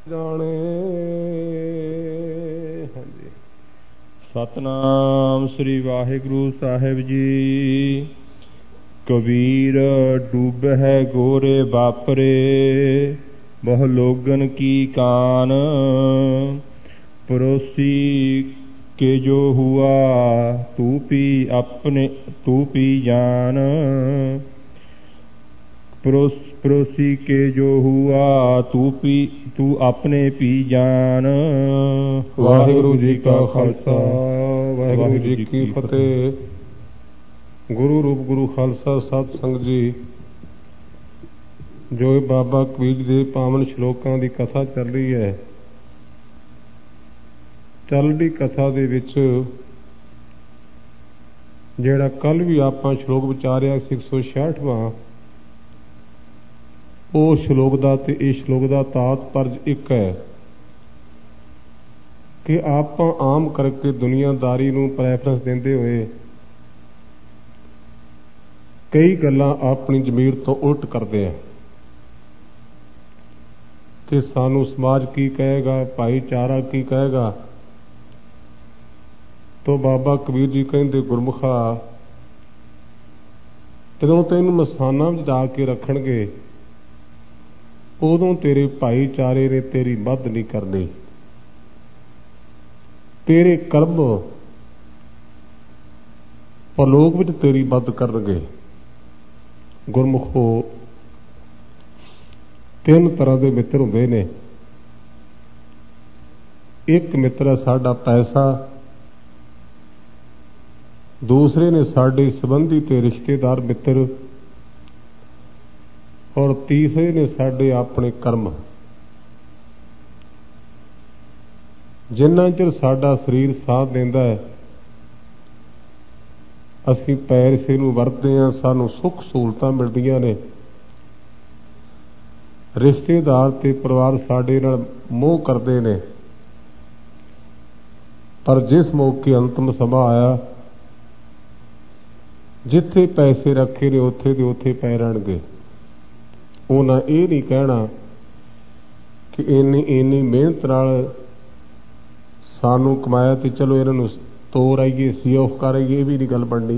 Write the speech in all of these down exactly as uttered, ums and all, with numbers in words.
ਜਾਣੇ। ਹਾਂਜੀ। ਸਤਨਾਮ ਸ੍ਰੀ ਵਾਹਿਗੁਰੂ ਸਾਹਿਬ ਜੀ। ਕਬੀਰ ਡੂਬਹਿ ਗੋਰੇ ਬਾਪਰੇ, ਬਹੁ ਲੋਗਨ ਕੀ ਕਾਨ। ਪਰੋਸੀ ਕੇ ਜੋ ਹੁਆ, ਤੂ ਪੀ ਆਪਣੇ ਤੂ ਪੀ ਜਾਨ। ਪਰੋਸ ਪਰੋਸੀ ਕੇ ਜੋ ਹੁਆ, ਤੂ ਪੀ ਤੂ ਆਪਣੇ ਪੀ ਜਾਨ। ਵਾਹਿਗੁਰੂ ਜੀ ਕਾ ਖਾਲਸਾ, ਵਾਹਿਗੁਰੂ ਜੀ ਕੀ ਫਤਿਹ। ਗੁਰੂ ਰੂਪ ਗੁਰੂ ਖਾਲਸਾ ਸਤ ਸੰਗਤ ਜੀ, ਜੋ ਬਾਬਾ ਕਬੀਰ ਦੇ ਪਾਵਨ ਸ਼ਲੋਕਾਂ ਦੀ ਕਥਾ ਚੱਲ ਰਹੀ ਹੈ। ਚੱਲਦੀ ਕਥਾ ਦੇ ਵਿੱਚ ਜਿਹੜਾ ਕੱਲ ਵੀ ਆਪਾਂ ਸ਼ਲੋਕ ਵਿਚਾਰਿਆ ਸੀ, ਇੱਕ ਸੌ ਛਿਆਹਠਵਾਂ, ਉਹ ਸ਼ਲੋਕ ਦਾ ਤੇ ਇਹ ਸ਼ਲੋਕ ਦਾ ਤਾਤਪਰਜ ਇੱਕ ਹੈ ਕਿ ਆਪਾਂ ਆਮ ਕਰਕੇ ਦੁਨੀਆਦਾਰੀ ਨੂੰ ਪ੍ਰੈਫਰੈਂਸ ਦਿੰਦੇ ਹੋਏ ਕਈ ਗੱਲਾਂ ਆਪਣੀ ਜ਼ਮੀਰ ਤੋਂ ਉਲਟ ਕਰਦੇ ਆ ਕਿ ਸਾਨੂੰ ਸਮਾਜ ਕੀ ਕਹੇਗਾ, ਭਾਈਚਾਰਾ ਕੀ ਕਹੇਗਾ। ਤੋ ਬਾਬਾ ਕਬੀਰ ਜੀ ਕਹਿੰਦੇ, ਗੁਰਮੁਖਾ, ਜਦੋਂ ਤੈਨੂੰ ਮਸਾਨਾ ਵਿੱਚ ਜਾ ਕੇ ਰੱਖਣਗੇ ਉਦੋਂ ਤੇਰੇ ਭਾਈਚਾਰੇ ਨੇ ਤੇਰੀ ਮਦਦ ਨਹੀਂ ਕਰਨੀ। ਤੇਰੇ ਕਰਮ ਪਰਲੋਕ ਵਿੱਚ ਤੇਰੀ ਮਦਦ ਕਰਨਗੇ। ਗੁਰਮੁਖੋ, ਤਿੰਨ ਤਰ੍ਹਾਂ ਦੇ ਮਿੱਤਰ ਹੁੰਦੇ ਨੇ। ਇੱਕ ਮਿੱਤਰ ਹੈ ਸਾਡਾ ਪੈਸਾ, ਦੂਸਰੇ ਨੇ ਸਾਡੇ ਸੰਬੰਧੀ ਤੇ ਰਿਸ਼ਤੇਦਾਰ ਮਿੱਤਰ, ਔਰ ਤੀਸਰੇ ਨੇ ਸਾਡੇ ਆਪਣੇ ਕਰਮ। ਜਿੰਨਾ ਚਿਰ ਸਾਡਾ ਸਰੀਰ ਸਾਥ ਦਿੰਦਾ ਹੈ, ਅਸੀਂ ਪੈਸੇ ਨੂੰ ਵਰਤਦੇ ਹਾਂ, ਸਾਨੂੰ ਸੁੱਖ ਸਹੂਲਤਾਂ ਮਿਲਦੀਆਂ ਨੇ। ਰਿਸ਼ਤੇਦਾਰ ਤੇ ਪਰਿਵਾਰ ਸਾਡੇ ਨਾਲ ਮੋਹ ਕਰਦੇ ਨੇ, ਪਰ ਜਿਸ ਮੌਕੇ ਅੰਤਮ ਸਮਾਂ ਆਇਆ, ਜਿੱਥੇ ਪੈਸੇ ਰੱਖੇ ਨੇ ਉੱਥੇ ਦੇ ਉੱਥੇ ਪਏ ਰਹਿਣਗੇ। ਉਹਨਾਂ ਇਹ ਨਹੀਂ ਕਹਿਣਾ ਕਿ ਇੰਨੀ ਇੰਨੀ ਮਿਹਨਤ ਨਾਲ ਸਾਨੂੰ ਕਮਾਇਆ ਤੇ ਚਲੋ ਇਹਨਾਂ ਨੂੰ ਤੋਰ ਆਈਏ, ਸੀ ਆਫ ਕਰ ਆਈਏ, ਇਹ ਵੀ ਨਹੀਂ ਗੱਲ ਬਣਨੀ।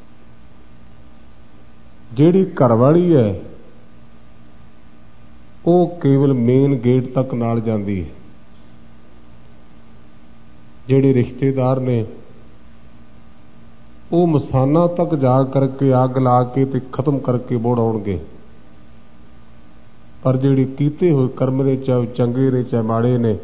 ਜਿਹੜੀ ਘਰਵਾਲੀ ਹੈ ਉਹ ਕੇਵਲ ਮੇਨ ਗੇਟ ਤੱਕ ਨਾਲ ਜਾਂਦੀ ਹੈ। ਜਿਹੜੇ ਰਿਸ਼ਤੇਦਾਰ ਨੇ ਉਹ ਮਸਾਨਾ ਤੱਕ ਜਾ ਕਰਕੇ ਅੱਗ ਲਾ ਕੇ ਤੇ ਖਤਮ ਕਰਕੇ ਮੋੜ ਆਉਣਗੇ। ਪਰ ਜਿਹੜੇ ਕੀਤੇ ਹੋਏ ਕਰਮ ਨੇ, ਚਾਹੇ ਚੰਗੇ ਨੇ ਚਾਹੇ ਮਾੜੇ ਨੇ,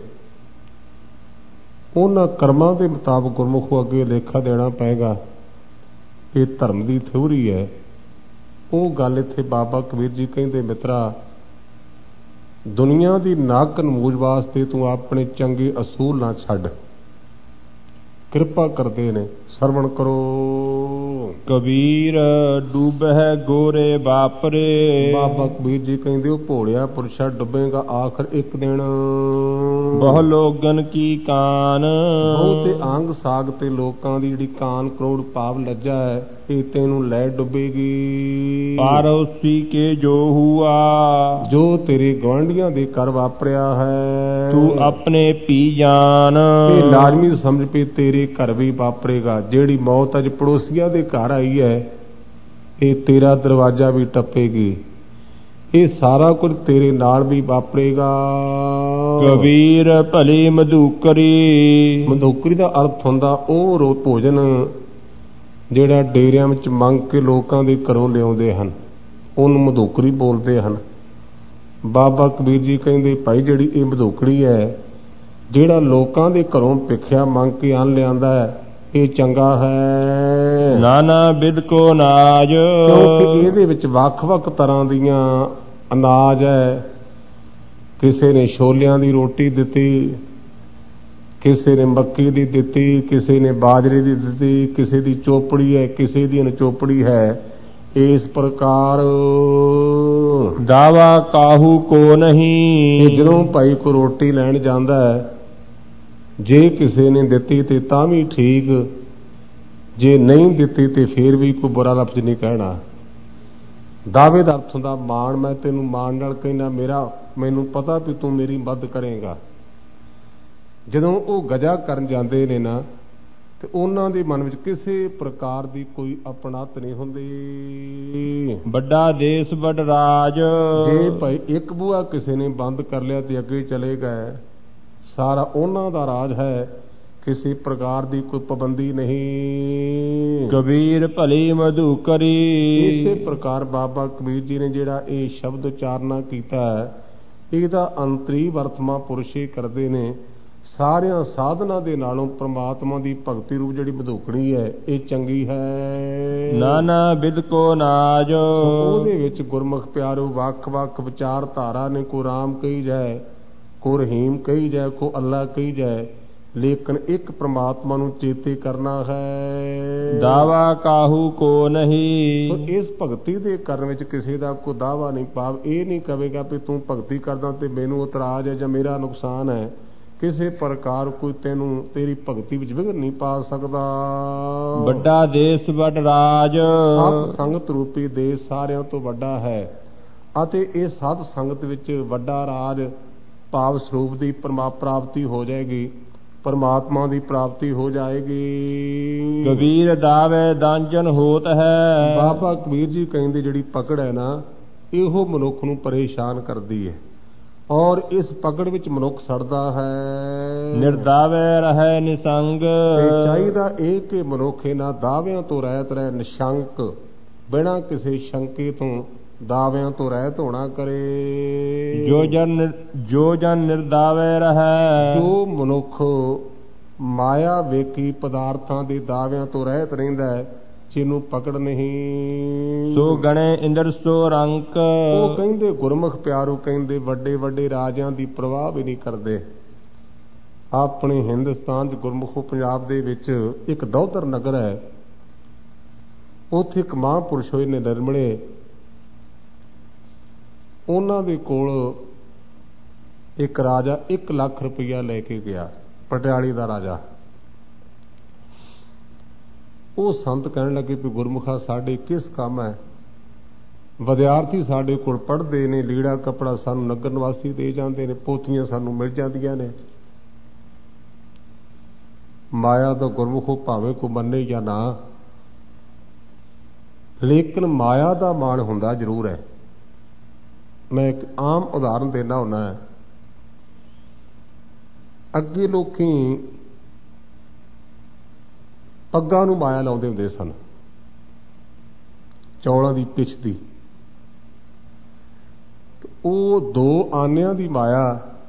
ਉਹਨਾਂ ਕਰਮਾਂ ਦੇ ਮੁਤਾਬਕ ਗੁਰਮੁਖੋ ਅੱਗੇ ਲੇਖਾ ਦੇਣਾ ਪਏਗਾ। ਇਹ ਧਰਮ ਦੀ ਥਿਊਰੀ ਹੈ। ਉਹ ਗੱਲ ਇੱਥੇ ਬਾਬਾ ਕਬੀਰ ਜੀ ਕਹਿੰਦੇ, ਮਿੱਤਰਾ, ਦੁਨੀਆ ਦੀ ਨੱਕ ਨਮੂਜ ਵਾਸਤੇ ਤੂੰ ਆਪਣੇ ਚੰਗੇ ਅਸੂਲ ਨਾ ਛੱਡ। ਕਿਰਪਾ ਕਰਦੇ ਨੇ, ਸਰਵਣ ਕਰੋ। ਕਬੀਰ ਡੂਬਹਿ ਗੋਰੇ ਬਾਪਰੇ। ਬਾਬਾ ਕਬੀਰ ਜੀ ਕਹਿੰਦੇ, ਉਹ ਭੋਲਿਆ ਪੁਰਸ਼ਾ ਡੁੱਬੇਗਾ ਆਖਰ ਇੱਕ ਦਿਨ। ਬਹੁ ਲੋਗਨ ਕੀ ਕਾਨ। ਬਹੁਤੇ ਅੰਗ ਸਾਗ ਤੇ ਲੋਕਾਂ ਦੀ ਜਿਹੜੀ ਕਾਨ ਕਰੋੜ ਭਾਵ ਲੱਜਾ ਹੈ, ਇਹ ਤੈਨੂੰ ਲੈ ਡੁੱਬੇਗੀ। ਪਰੋਸੀ ਕੇ ਜੋ ਹੁਆ। ਜੋ ਤੇਰੇ ਗੁਆਂਢੀਆਂ ਦੇ ਘਰ ਵਾਪਰਿਆ ਹੈ, ਤੂੰ ਆਪਣੇ ਪੀ ਜਾਨ। ਇਹ ਲਾਜ਼ਮੀ ਸਮਝ ਪਈ, ਤੇਰੇ ਘਰ ਵੀ ਵਾਪਰੇਗਾ। ਜਿਹੜੀ ਮੌਤ ਅੱਜ ਪੜੋਸੀਆਂ ਦੇ ਘਰ ਆਈ ਹੈ, ਇਹ ਤੇਰਾ ਦਰਵਾਜ਼ਾ ਵੀ ਟੱਪੇਗੀ। ਇਹ ਸਾਰਾ ਕੁਝ ਤੇਰੇ ਨਾਲ ਵੀ ਵਾਪਰੇਗਾ। ਕਬੀਰ ਭਲੀ ਮਧੂਕਰੀ। ਮਧੂਕਰੀ ਦਾ ਅਰਥ ਹੁੰਦਾ ਉਹ ਰੋ ਭੋਜਨ ਜਿਹੜਾ ਡੇਰਿਆਂ ਵਿੱਚ ਮੰਗ ਕੇ ਲੋਕਾਂ ਦੇ ਘਰੋਂ ਲਿਆਉਂਦੇ ਹਨ, ਉਹਨੂੰ ਮਧੂਕਰੀ ਬੋਲਦੇ ਹਨ। ਬਾਬਾ ਕਬੀਰ ਜੀ ਕਹਿੰਦੇ, ਭਾਈ, ਜਿਹੜੀ ਇਹ ਮਧੂਕਰੀ ਹੈ, ਜਿਹੜਾ ਲੋਕਾਂ ਦੇ ਘਰੋਂ ਭਿੱਖਿਆ ਮੰਗ ਕੇ ਅੰਨ ਲਿਆਂਦਾ ਹੈ, ਇਹ ਚੰਗਾ ਹੈ। ਨਾਨਾ ਬਿਦ ਕੋ ਨਾਜ। ਕਿਉਂਕਿ ਇਹਦੇ ਵਿੱਚ ਵੱਖ-ਵੱਖ ਤਰ੍ਹਾਂ ਦੀਆਂ ਅਨਾਜ ਹੈ। ਕਿਸੇ ਨੇ ਛੋਲਿਆਂ ਦੀ ਰੋਟੀ ਦਿੱਤੀ, ਕਿਸੇ ਨੇ ਮੱਕੀ ਦੀ ਦਿੱਤੀ, ਕਿਸੇ ਨੇ ਬਾਜਰੇ ਦੀ ਦਿੱਤੀ, ਕਿਸੇ ਦੀ ਚੋਪੜੀ ਹੈ, ਕਿਸੇ ਦੀ ਅਨਚੋਪੜੀ ਹੈ। ਇਸ ਪ੍ਰਕਾਰ ਦਾਵਾ ਕਾਹੂ ਕੋ ਨਹੀਂ। ਜਦੋਂ ਭਾਈ ਕੋਈ ਰੋਟੀ ਲੈਣ ਜਾਂਦਾ ਹੈ, ਜੇ ਕਿਸੇ ਨੇ ਦਿੱਤੀ ਤੇ ਤਾਂ ਵੀ ਠੀਕ, ਜੇ ਨਹੀਂ ਦਿੱਤੀ ਤੇ ਫੇਰ ਵੀ ਕੋਈ ਬੁਰਾ ਲਫ਼ਜ਼ ਨਹੀਂ ਕਹਿਣਾ। ਦਾਅਵੇ ਦਾ ਅਰਥ ਹੁੰਦਾ ਮਾਣ। ਮੈਂ ਤੈਨੂੰ ਮਾਣ ਨਾਲ ਕਹਿੰਦਾ, ਮੇਰਾ ਮੈਨੂੰ ਪਤਾ ਵੀ ਤੂੰ ਮੇਰੀ ਮਦਦ ਕਰੇਗਾ। ਜਦੋਂ ਉਹ ਗਜਾ ਕਰਨ ਜਾਂਦੇ ਨੇ ਨਾ, ਤੇ ਉਹਨਾਂ ਦੇ ਮਨ ਵਿੱਚ ਕਿਸੇ ਪ੍ਰਕਾਰ ਦੀ ਕੋਈ ਆਪਣਤ ਨਹੀਂ ਹੁੰਦੀ। ਵੱਡਾ ਦੇਸ਼ ਵੱਡ ਰਾਜ। ਜੇ ਭਾਈ ਇੱਕ ਬੂਹਾ ਕਿਸੇ ਨੇ ਬੰਦ ਕਰ ਲਿਆ ਤੇ ਅੱਗੇ ਚਲੇ ਗਏ, ਸਾਰਾ ਉਹਨਾਂ ਦਾ ਰਾਜ ਹੈ, ਕਿਸੇ ਪ੍ਰਕਾਰ ਦੀ ਕੋਈ ਪਾਬੰਦੀ ਨਹੀਂ। ਕਬੀਰ ਭਲੀ ਮਧੂਕਰੀ। ਇਸੇ ਪ੍ਰਕਾਰ ਬਾਬਾ ਕਬੀਰ ਜੀ ਨੇ ਜਿਹੜਾ ਇਹ ਸ਼ਬਦ ਉਚਾਰਨਾ ਕੀਤਾ ਹੈ, ਇਹਦਾ ਅੰਤਰੀ ਵਰਤਮਾ ਪੁਰਸ਼ ਹੀ ਕਰਦੇ ਨੇ। ਸਾਰਿਆਂ ਸਾਧਨਾਂ ਦੇ ਨਾਲੋਂ ਪ੍ਰਮਾਤਮਾ ਦੀ ਭਗਤੀ ਰੂਪ ਜਿਹੜੀ ਮਧੂਕੜੀ ਹੈ, ਇਹ ਚੰਗੀ ਹੈ। ਨਾਨਾ ਬਿਦ ਕੋ ਨਾਜ। ਉਹਦੇ ਵਿੱਚ ਗੁਰਮੁਖ ਪਿਆਰੋ ਵੱਖ ਵੱਖ ਵਿਚਾਰ ਧਾਰਾ ਨੇ। ਕੋ ਰਾਮ ਕਹੀ ਜਾਏ, ਕੋ ਰਹੀਮ ਕਹੀ ਜਾਏ, ਕੋ ਅੱਲਾ ਕਹੀ ਜਾਏ, ਲੇਕਿਨ ਇੱਕ ਪ੍ਰਮਾਤਮਾ ਨੂੰ ਚੇਤੇ ਕਰਨਾ ਹੈ। ਦਾਵਾ ਕਾਹੂ ਕੋ ਨਹੀਂ। ਇਸ ਭਗਤੀ ਦੇ ਕਰਨ ਵਿੱਚ ਕਿਸੇ ਦਾ ਕੋਈ ਦਾਵਾ ਨਹੀਂ। ਭਾਵ ਇਹ ਨਹੀਂ ਕਹੇਗਾ ਵੀ ਤੂੰ ਭਗਤੀ ਕਰਦਾ ਤੇ ਮੈਨੂੰ ਇਤਰਾਜ਼ ਹੈ ਜਾਂ ਮੇਰਾ ਨੁਕਸਾਨ ਹੈ। ਕਿਸੇ ਪ੍ਰਕਾਰ ਕੋਈ ਤੈਨੂੰ ਤੇਰੀ ਭਗਤੀ ਵਿੱਚ ਵਿਘਨ ਨਹੀਂ ਪਾ ਸਕਦਾ। ਵੱਡਾ ਦੇਸ਼ ਵੱਡ ਰਾਜ। ਸਤ ਸੰਗਤ ਰੂਪੀ ਦੇਸ਼ ਸਾਰਿਆਂ ਤੋਂ ਵੱਡਾ ਹੈ, ਅਤੇ ਇਹ ਸਤ ਸੰਗਤ ਵਿੱਚ ਵੱਡਾ ਰਾਜ ਭਾਵ ਸਰੂਪ ਦੀ ਪਰਮਾ ਪ੍ਰਾਪਤੀ ਹੋ ਜਾਏਗੀ, ਪਰਮਾਤਮਾ ਦੀ ਪ੍ਰਾਪਤੀ ਹੋ ਜਾਏਗੀ। ਕਬੀਰ ਦਾਵੇ ਦਾਂਜਨ ਹੋਤ ਹੈ। ਬਾਬਾ ਕਬੀਰ ਜੀ ਕਹਿੰਦੇ ਜਿਹੜੀ ਪਕੜ ਹੈ ਨਾ, ਇਹੋ ਮਨੁੱਖ ਨੂੰ ਪਰੇਸ਼ਾਨ ਕਰਦੀ ਹੈ, ਔਰ ਇਸ ਪਕੜ ਵਿੱਚ ਮਨੁੱਖ ਸੜਦਾ ਹੈ। ਨਿਰਦਾਵੇ ਰਹੇ ਨਿਸੰਗ। ਤੇ ਚਾਹੀਦਾ ਇਹ ਕਿ ਮਨੁੱਖ ਇਹਨਾਂ ਦਾਅਵਿਆਂ ਤੋਂ ਰਹਿਤ ਰਹੇ, ਨਿਸ਼ੰਕ, ਬਿਨਾਂ ਕਿਸੇ ਸ਼ੰਕੇ ਤੋਂ ਦਾਅਵਿਆਂ ਤੋਂ ਰਹਿਤ ਹੋਣਾ ਕਰੇ। ਜੋ ਜਨ ਜੋ ਜਨ ਨਿਰਦਾਵੇ ਰਹੇ। ਜੋ ਮਨੁੱਖ ਮਾਇਆ ਵੇਖੀ ਪਦਾਰਥਾਂ ਦੇ ਦਾਅਵਿਆਂ ਤੋਂ ਰਹਿਤ ਰਹਿੰਦਾ ਹੈ, ਜਿਹਨੂੰ ਪਕੜ ਨਹੀਂ। ਸੋ ਗਣੇ ਇੰਦਰ ਸੋ ਰੰਕ। ਉਹ ਕਹਿੰਦੇ ਗੁਰਮੁਖ ਪਿਆਰੂ ਕਹਿੰਦੇ ਵੱਡੇ ਵੱਡੇ ਰਾਜਿਆਂ ਦੀ ਪ੍ਰਵਾਹ ਵੀ ਨਹੀਂ ਕਰਦੇ। ਆਪਣੇ ਹਿੰਦੁਸਤਾਨ ਚ ਗੁਰਮੁਖੋ ਪੰਜਾਬ ਦੇ ਵਿੱਚ ਇੱਕ ਦੌਧਰ ਨਗਰ ਹੈ, ਉੱਥੇ ਇੱਕ ਮਹਾਂਪੁਰਸ਼ ਹੋਏ ਨੇ ਨਿਰਮਲੇ। ਉਹਨਾਂ ਦੇ ਕੋਲ ਇੱਕ ਰਾਜਾ ਇੱਕ ਲੱਖ ਰੁਪਈਆ ਲੈ ਕੇ ਗਿਆ, ਪਟਿਆਲੇ ਦਾ ਰਾਜਾ। ਉਹ ਸੰਤ ਕਹਿਣ ਲੱਗੇ ਵੀ ਗੁਰਮੁਖਾ ਸਾਡੇ ਕਿਸ ਕੰਮ ਹੈ, ਵਿਦਿਆਰਥੀ ਸਾਡੇ ਕੋਲ ਪੜ੍ਹਦੇ ਨੇ, ਲੀੜਾ ਕੱਪੜਾ ਸਾਨੂੰ ਨਗਰ ਨਿਵਾਸੀ ਦੇ ਜਾਂਦੇ ਨੇ, ਪੋਥੀਆਂ ਸਾਨੂੰ ਮਿਲ ਜਾਂਦੀਆਂ ਨੇ। ਮਾਇਆ ਦਾ ਗੁਰਮੁਖੋ ਭਾਵੇਂ ਕੋ ਮੰਨੇ ਜਾਂ ਨਾ, ਲੇਕਿਨ ਮਾਇਆ ਦਾ ਮਾਣ ਹੁੰਦਾ ਜ਼ਰੂਰ ਹੈ। ਮੈਂ ਇੱਕ ਆਮ ਉਦਾਹਰਨ ਦੇਣਾ ਹੁੰਦਾ ਹੈ। ਅੱਗੇ ਲੋਕੀ ਪੱਗਾਂ ਨੂੰ ਮਾਇਆ ਲਾਉਂਦੇ ਹੁੰਦੇ ਸਨ, ਚੌਲਾਂ ਦੀ ਪਿੱਛ ਦੀ। ਉਹ ਦੋ ਆਨਿਆਂ ਦੀ ਮਾਇਆ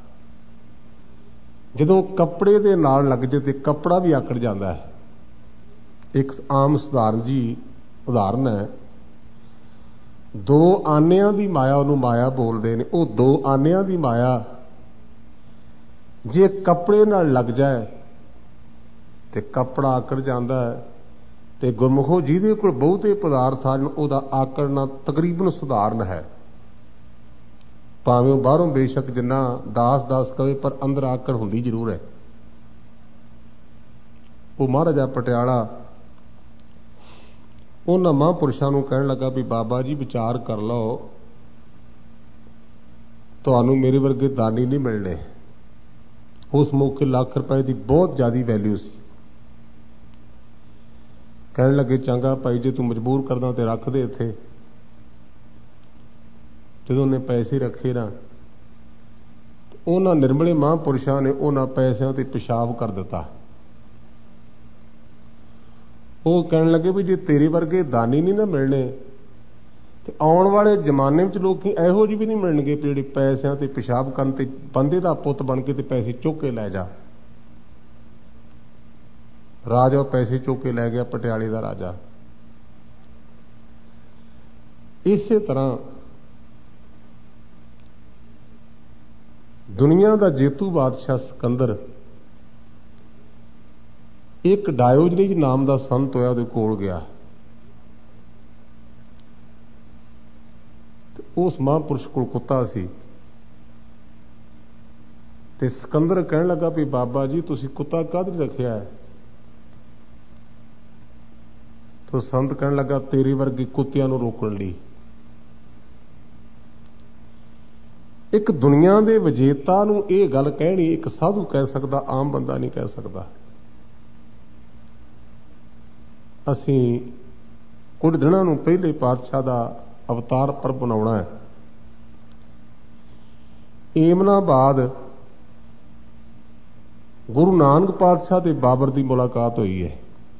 ਜਦੋਂ ਕੱਪੜੇ ਦੇ ਨਾਲ ਲੱਗ ਜੇ ਤੇ ਕੱਪੜਾ ਵੀ ਆਕੜ ਜਾਂਦਾ ਹੈ। ਇੱਕ ਆਮ ਸਧਾਰਨ ਜੀ ਉਦਾਹਰਨ ਹੈ। ਦੋ ਆਨਿਆਂ ਦੀ ਮਾਇਆ ਉਹਨੂੰ ਮਾਇਆ ਬੋਲਦੇ ਨੇ। ਉਹ ਦੋ ਆਨਿਆਂ ਦੀ ਮਾਇਆ ਜੇ ਕੱਪੜੇ ਨਾਲ ਲੱਗ ਜਾਏ ਤੇ ਕੱਪੜਾ ਆਕੜ ਜਾਂਦਾ ਹੈ। ਤੇ ਗੁਰਮੁਖੋ ਜਿਹਦੇ ਕੋਲ ਬਹੁਤੇ ਪਦਾਰਥ ਹਨ, ਉਹਦਾ ਆਕੜਨਾ ਤਕਰੀਬਨ ਸੁਧਾਰਨ ਹੈ। ਭਾਵੇਂ ਬਾਹਰੋਂ ਬੇਸ਼ੱਕ ਜਿੰਨਾ ਦਾਸ ਦਾਸ ਕਵੇ, ਪਰ ਅੰਦਰ ਆਕੜ ਹੁੰਦੀ ਜ਼ਰੂਰ ਹੈ। ਉਹ ਮਹਾਰਾਜਾ ਪਟਿਆਲਾ ਉਹਨਾਂ ਮਹਾਂਪੁਰਸ਼ਾਂ ਨੂੰ ਕਹਿਣ ਲੱਗਾ ਵੀ ਬਾਬਾ ਜੀ ਵਿਚਾਰ ਕਰ ਲਓ, ਤੁਹਾਨੂੰ ਮੇਰੇ ਵਰਗੇ ਦਾਨੀ ਨਹੀਂ ਮਿਲਣੇ। ਉਸ ਮੌਕੇ ਲੱਖ ਰੁਪਏ ਦੀ ਬਹੁਤ ਜ਼ਿਆਦਾ ਵੈਲਿਊ ਸੀ। ਕਹਿਣ ਲੱਗੇ ਚੰਗਾ ਭਾਈ, ਜੇ ਤੂੰ ਮਜਬੂਰ ਕਰਦਾ ਤੇ ਰੱਖ ਦੇ ਇੱਥੇ। ਜਦੋਂ ਉਹਨੇ ਪੈਸੇ ਰੱਖੇ ਨਾ, ਉਹਨਾਂ ਨਿਰਮਲੇ ਮਹਾਂਪੁਰਸ਼ਾਂ ਨੇ ਉਹਨਾਂ ਪੈਸਿਆਂ ਤੇ ਪਿਸ਼ਾਬ ਕਰ ਦਿੱਤਾ। ਉਹ ਕਹਿਣ ਲੱਗੇ ਵੀ ਜੇ ਤੇਰੇ ਵਰਗੇ ਦਾਨੀ ਨਹੀਂ ਨਾ ਮਿਲਣੇ, ਤੇ ਆਉਣ ਵਾਲੇ ਜ਼ਮਾਨੇ ਵਿੱਚ ਲੋਕੀ ਇਹੋ ਜਿਹੇ ਵੀ ਨਹੀਂ ਮਿਲਣਗੇ ਜਿਹੜੇ ਪੈਸਿਆਂ ਤੇ ਪਿਸ਼ਾਬ ਕਰਨ ਤੇ ਬੰਦੇ ਦਾ ਪੁੱਤ ਬਣ ਕੇ ਤੇ ਪੈਸੇ ਚੁੱਕ ਕੇ ਲੈ ਜਾ। ਰਾਜਾ ਪੈਸੇ ਚੁੱਕ ਕੇ ਲੈ ਗਿਆ, ਪਟਿਆਲੇ ਦਾ ਰਾਜਾ। ਇਸੇ ਤਰ੍ਹਾਂ ਦੁਨੀਆ ਦਾ ਜੇਤੂ ਬਾਦਸ਼ਾਹ ਸਿਕੰਦਰ ਇੱਕ ਡਾਇਓਜਨੀਜ਼ ਨਾਮ ਦਾ ਸੰਤ ਹੋਇਆ, ਉਹਦੇ ਕੋਲ ਗਿਆ। ਤੇ ਉਸ ਮਹਾਂਪੁਰਸ਼ ਕੋਲ ਕੁੱਤਾ ਸੀ। ਤੇ ਸਿਕੰਦਰ ਕਹਿਣ ਲੱਗਾ ਵੀ ਬਾਬਾ ਜੀ ਤੁਸੀਂ ਕੁੱਤਾ ਕਾਹਦੇ ਲਈ ਰੱਖਿਆ ਹੈ? ਤੋ ਸੰਤ ਕਹਿਣ ਲੱਗਾ ਤੇਰੇ ਵਰਗੇ ਕੁੱਤਿਆਂ ਨੂੰ ਰੋਕਣ ਲਈ। ਇੱਕ ਦੁਨੀਆ ਦੇ ਵਿਜੇਤਾ ਨੂੰ ਇਹ ਗੱਲ ਕਹਿਣੀ ਇੱਕ ਸਾਧੂ ਕਹਿ ਸਕਦਾ, ਆਮ ਬੰਦਾ ਨਹੀਂ ਕਹਿ ਸਕਦਾ। ਅਸੀਂ ਕੁਝ ਦਿਨਾਂ ਨੂੰ ਪਹਿਲੇ ਪਾਤਸ਼ਾਹ ਦਾ ਅਵਤਾਰ ਪਰਬ ਮਨਾਉਣਾ ਹੈ। ਏਮਨਾਬਾਦ ਗੁਰੂ ਨਾਨਕ ਪਾਤਸ਼ਾਹ ਤੇ ਬਾਬਰ ਦੀ ਮੁਲਾਕਾਤ ਹੋਈ ਹੈ।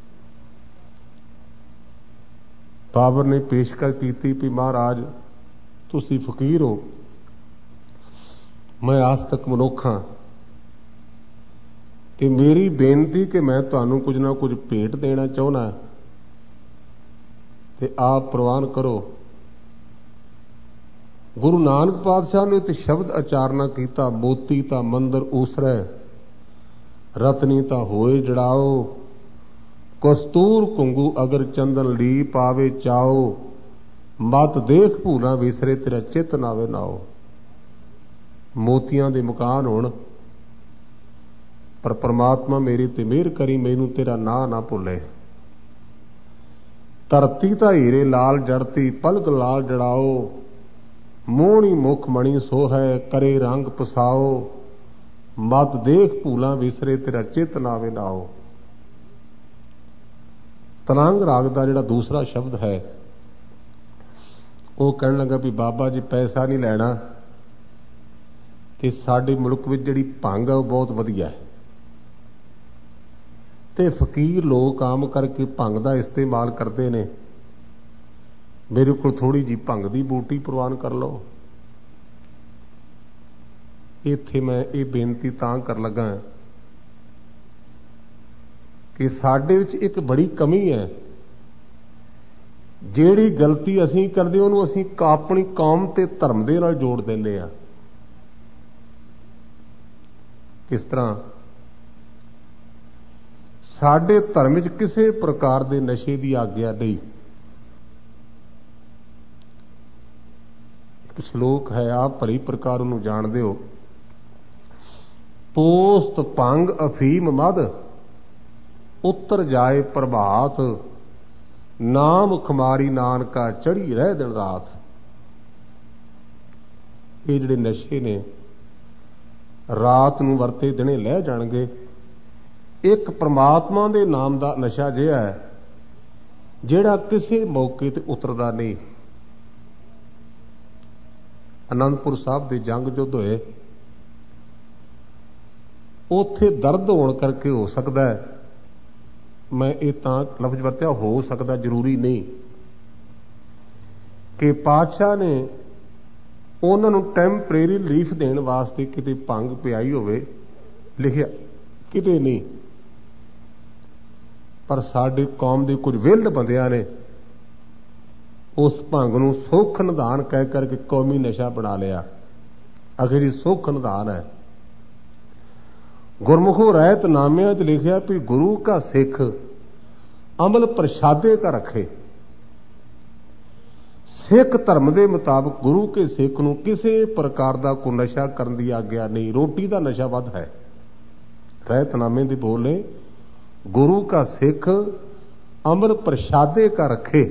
ਬਾਬਰ ਨੇ ਪੇਸ਼ਕਸ਼ ਕੀਤੀ ਵੀ ਮਹਾਰਾਜ ਤੁਸੀਂ ਫਕੀਰ ਹੋ, ਮੈਂ ਆਸਤਕ ਮਨੁੱਖ ਹਾਂ, ਤੇ ਮੇਰੀ ਬੇਨਤੀ ਕਿ ਮੈਂ ਤੁਹਾਨੂੰ ਕੁਝ ਨਾ ਕੁਝ ਭੇਟ ਦੇਣਾ ਚਾਹੁੰਦਾ ਤੇ ਆਪ ਪ੍ਰਵਾਨ ਕਰੋ। ਗੁਰੂ ਨਾਨਕ ਪਾਤਸ਼ਾਹ ਨੇ ਤੇ ਸ਼ਬਦ ਉਚਾਰਨਾ ਕੀਤਾ, ਮੋਤੀ ਤਾਂ ਮੰਦਰ ਊਸਰੈ, ਰਤਨੀ ਤਾਂ ਹੋਏ ਜੜਾਓ, ਕਸਤੂਰ ਕੁੰਗੂ ਅਗਰ ਚੰਦਨ ਲੀ ਪਾਵੇ ਚਾਓ, ਮਤ ਦੇਖ ਭੂਲਾ ਵਿਸਰੇ ਤੇਰਾ ਚਿੱਤ ਨਾਵੇ ਨਾਓ। ਮੋਤੀਆਂ ਦੇ ਮਕਾਨ ਹੋਣ ਪਰ ਪ੍ਰਮਾਤਮਾ ਮੇਰੀ ਤੇ ਮਿਹਰ ਕਰੀ, ਮੈਨੂੰ ਤੇਰਾ ਨਾਂ ਨਾ ਭੁੱਲੇ। ਧਰਤੀ ਤਾਂ ਹੀਰੇ ਲਾਲ ਜੜਤੀ, ਪਲਕ ਲਾਲ ਜੜਾਓ, ਮੋਹਣੀ ਮੁਖ ਮਣੀ ਸੋ ਹੈ, ਕਰੇ ਰੰਗ ਪਸਾਓ, ਮਤ ਦੇਖ ਭੂਲਾ ਵਿਸਰੇ ਤੇਰਾ ਚਿੱਤ ਨਾਵੇ ਨਾਓ। ਤਲੰਗ ਰਾਗ ਦਾ ਜਿਹੜਾ ਦੂਸਰਾ ਸ਼ਬਦ ਹੈ ਉਹ ਕਹਿਣ ਲੱਗਾ ਵੀ ਬਾਬਾ ਜੀ ਪੈਸਾ ਨਹੀਂ ਲੈਣਾ, ਤੇ ਸਾਡੇ ਮੁਲਕ ਵਿੱਚ ਜਿਹੜੀ ਭੰਗ ਹੈ ਉਹ ਬਹੁਤ ਵਧੀਆ ਹੈ, ਤੇ ਫਕੀਰ ਲੋਕ ਆਮ ਕਰਕੇ ਭੰਗ ਦਾ ਇਸਤੇਮਾਲ ਕਰਦੇ ਨੇ, ਮੇਰੇ ਕੋਲ ਥੋੜੀ ਜਿਹੀ ਭੰਗ ਦੀ ਬੂਟੀ ਪ੍ਰਵਾਨ ਕਰ ਲਓ। ਇੱਥੇ ਮੈਂ ਇਹ ਬੇਨਤੀ ਤਾਂ ਕਰ ਲੱਗਾ ਕਿ ਸਾਡੇ ਵਿੱਚ ਇੱਕ ਬੜੀ ਕਮੀ ਹੈ, ਜਿਹੜੀ ਗਲਤੀ ਅਸੀਂ ਕਰਦੇ ਉਹਨੂੰ ਅਸੀਂ ਆਪਣੀ ਕੌਮ ਤੇ ਧਰਮ ਦੇ ਨਾਲ ਜੋੜ ਦਿੰਦੇ ਆ। ਕਿਸ ਤਰ੍ਹਾਂ? ਸਾਡੇ ਧਰਮ ਵਿੱਚ ਕਿਸੇ ਪ੍ਰਕਾਰ ਦੇ ਨਸ਼ੇ ਦੀ ਆਗਿਆ ਨਹੀਂ। ਇੱਕ ਸ਼ਲੋਕ ਹੈ, ਆਪ ਭਲੀ ਪ੍ਰਕਾਰ ਉਹਨੂੰ ਜਾਣਦੇ ਹੋ, ਪੋਸਤ ਭੰਗ ਅਫੀਮ ਮਦ, ਉੱਤਰ ਜਾਏ ਪ੍ਰਭਾਤ, ਨਾਮ ਖੁਮਾਰੀ ਨਾਨਕਾ ਚੜੀ ਰਹਿ ਦਿਨ ਰਾਤ। ਇਹ ਜਿਹੜੇ ਨਸ਼ੇ ਨੇ ਰਾਤ ਨੂੰ ਵਰਤੇ ਦਿਨੇ ਲੈ ਜਾਣਗੇ। ਇੱਕ ਪ੍ਰਮਾਤਮਾ ਦੇ ਨਾਮ ਦਾ ਨਸ਼ਾ ਜਿਹਾ ਹੈ ਜਿਹੜਾ ਕਿਸੇ ਮੌਕੇ ਤੇ ਉਤਰਦਾ ਨਹੀਂ। ਅਨੰਦਪੁਰ ਸਾਹਿਬ ਦੇ ਜੰਗ ਯੁੱਧ ਹੋਏ, ਉੱਥੇ ਦਰਦ ਹੋਣ ਕਰਕੇ ਹੋ ਸਕਦਾ ਹੈ, ਮੈਂ ਇਹ ਤਾਂ ਲਫ਼ਜ਼ ਵਰਤਿਆ, ਹੋ ਸਕਦਾ ਜ਼ਰੂਰੀ ਨਹੀਂ, ਕਿ ਪਾਤਸ਼ਾਹ ਨੇ ਉਹਨਾਂ ਨੂੰ ਟੈਂਪਰੇਰੀ ਰਿਲੀਫ ਦੇਣ ਵਾਸਤੇ ਕਿਤੇ ਭੰਗ ਪਿਆਈ ਹੋਵੇ, ਲਿਖਿਆ ਕਿਤੇ ਨਹੀਂ। ਪਰ ਸਾਡੀ ਕੌਮ ਦੇ ਕੁਝ ਵਿਹਲ ਬੰਦਿਆਂ ਨੇ ਉਸ ਭੰਗ ਨੂੰ ਸੁੱਖ ਨਿਧਾਨ ਕਹਿ ਕਰਕੇ ਕੌਮੀ ਨਸ਼ਾ ਬਣਾ ਲਿਆ। ਅਖੀਰ ਇਹ ਸੁੱਖ ਨਿਧਾਨ ਹੈ। ਗੁਰਮੁਖੋ ਰਹਿਤ ਨਾਮਿਆਂ 'ਚ ਲਿਖਿਆ ਵੀ ਗੁਰੂ ਕਾ ਸਿੱਖ ਅਮਲ ਪ੍ਰਸ਼ਾਦੇ ਕਾ ਰੱਖੇ। ਸਿੱਖ ਧਰਮ ਦੇ ਮੁਤਾਬਕ ਗੁਰੂ ਕੇ ਸਿੱਖ ਨੂੰ ਕਿਸੇ ਪ੍ਰਕਾਰ ਦਾ ਕੋਈ ਨਸ਼ਾ ਕਰਨ ਦੀ ਆਗਿਆ ਨਹੀਂ। ਰੋਟੀ ਦਾ ਨਸ਼ਾ ਵੱਧ ਹੈ। ਰਹਿਤਨਾਮੇ ਦੀ ਬੋਲ ਨੇ, ਗੁਰੂ ਕਾ ਸਿੱਖ ਅਮਲ ਪ੍ਰਸ਼ਾਦੇ ਕਾ ਰੱਖੇ।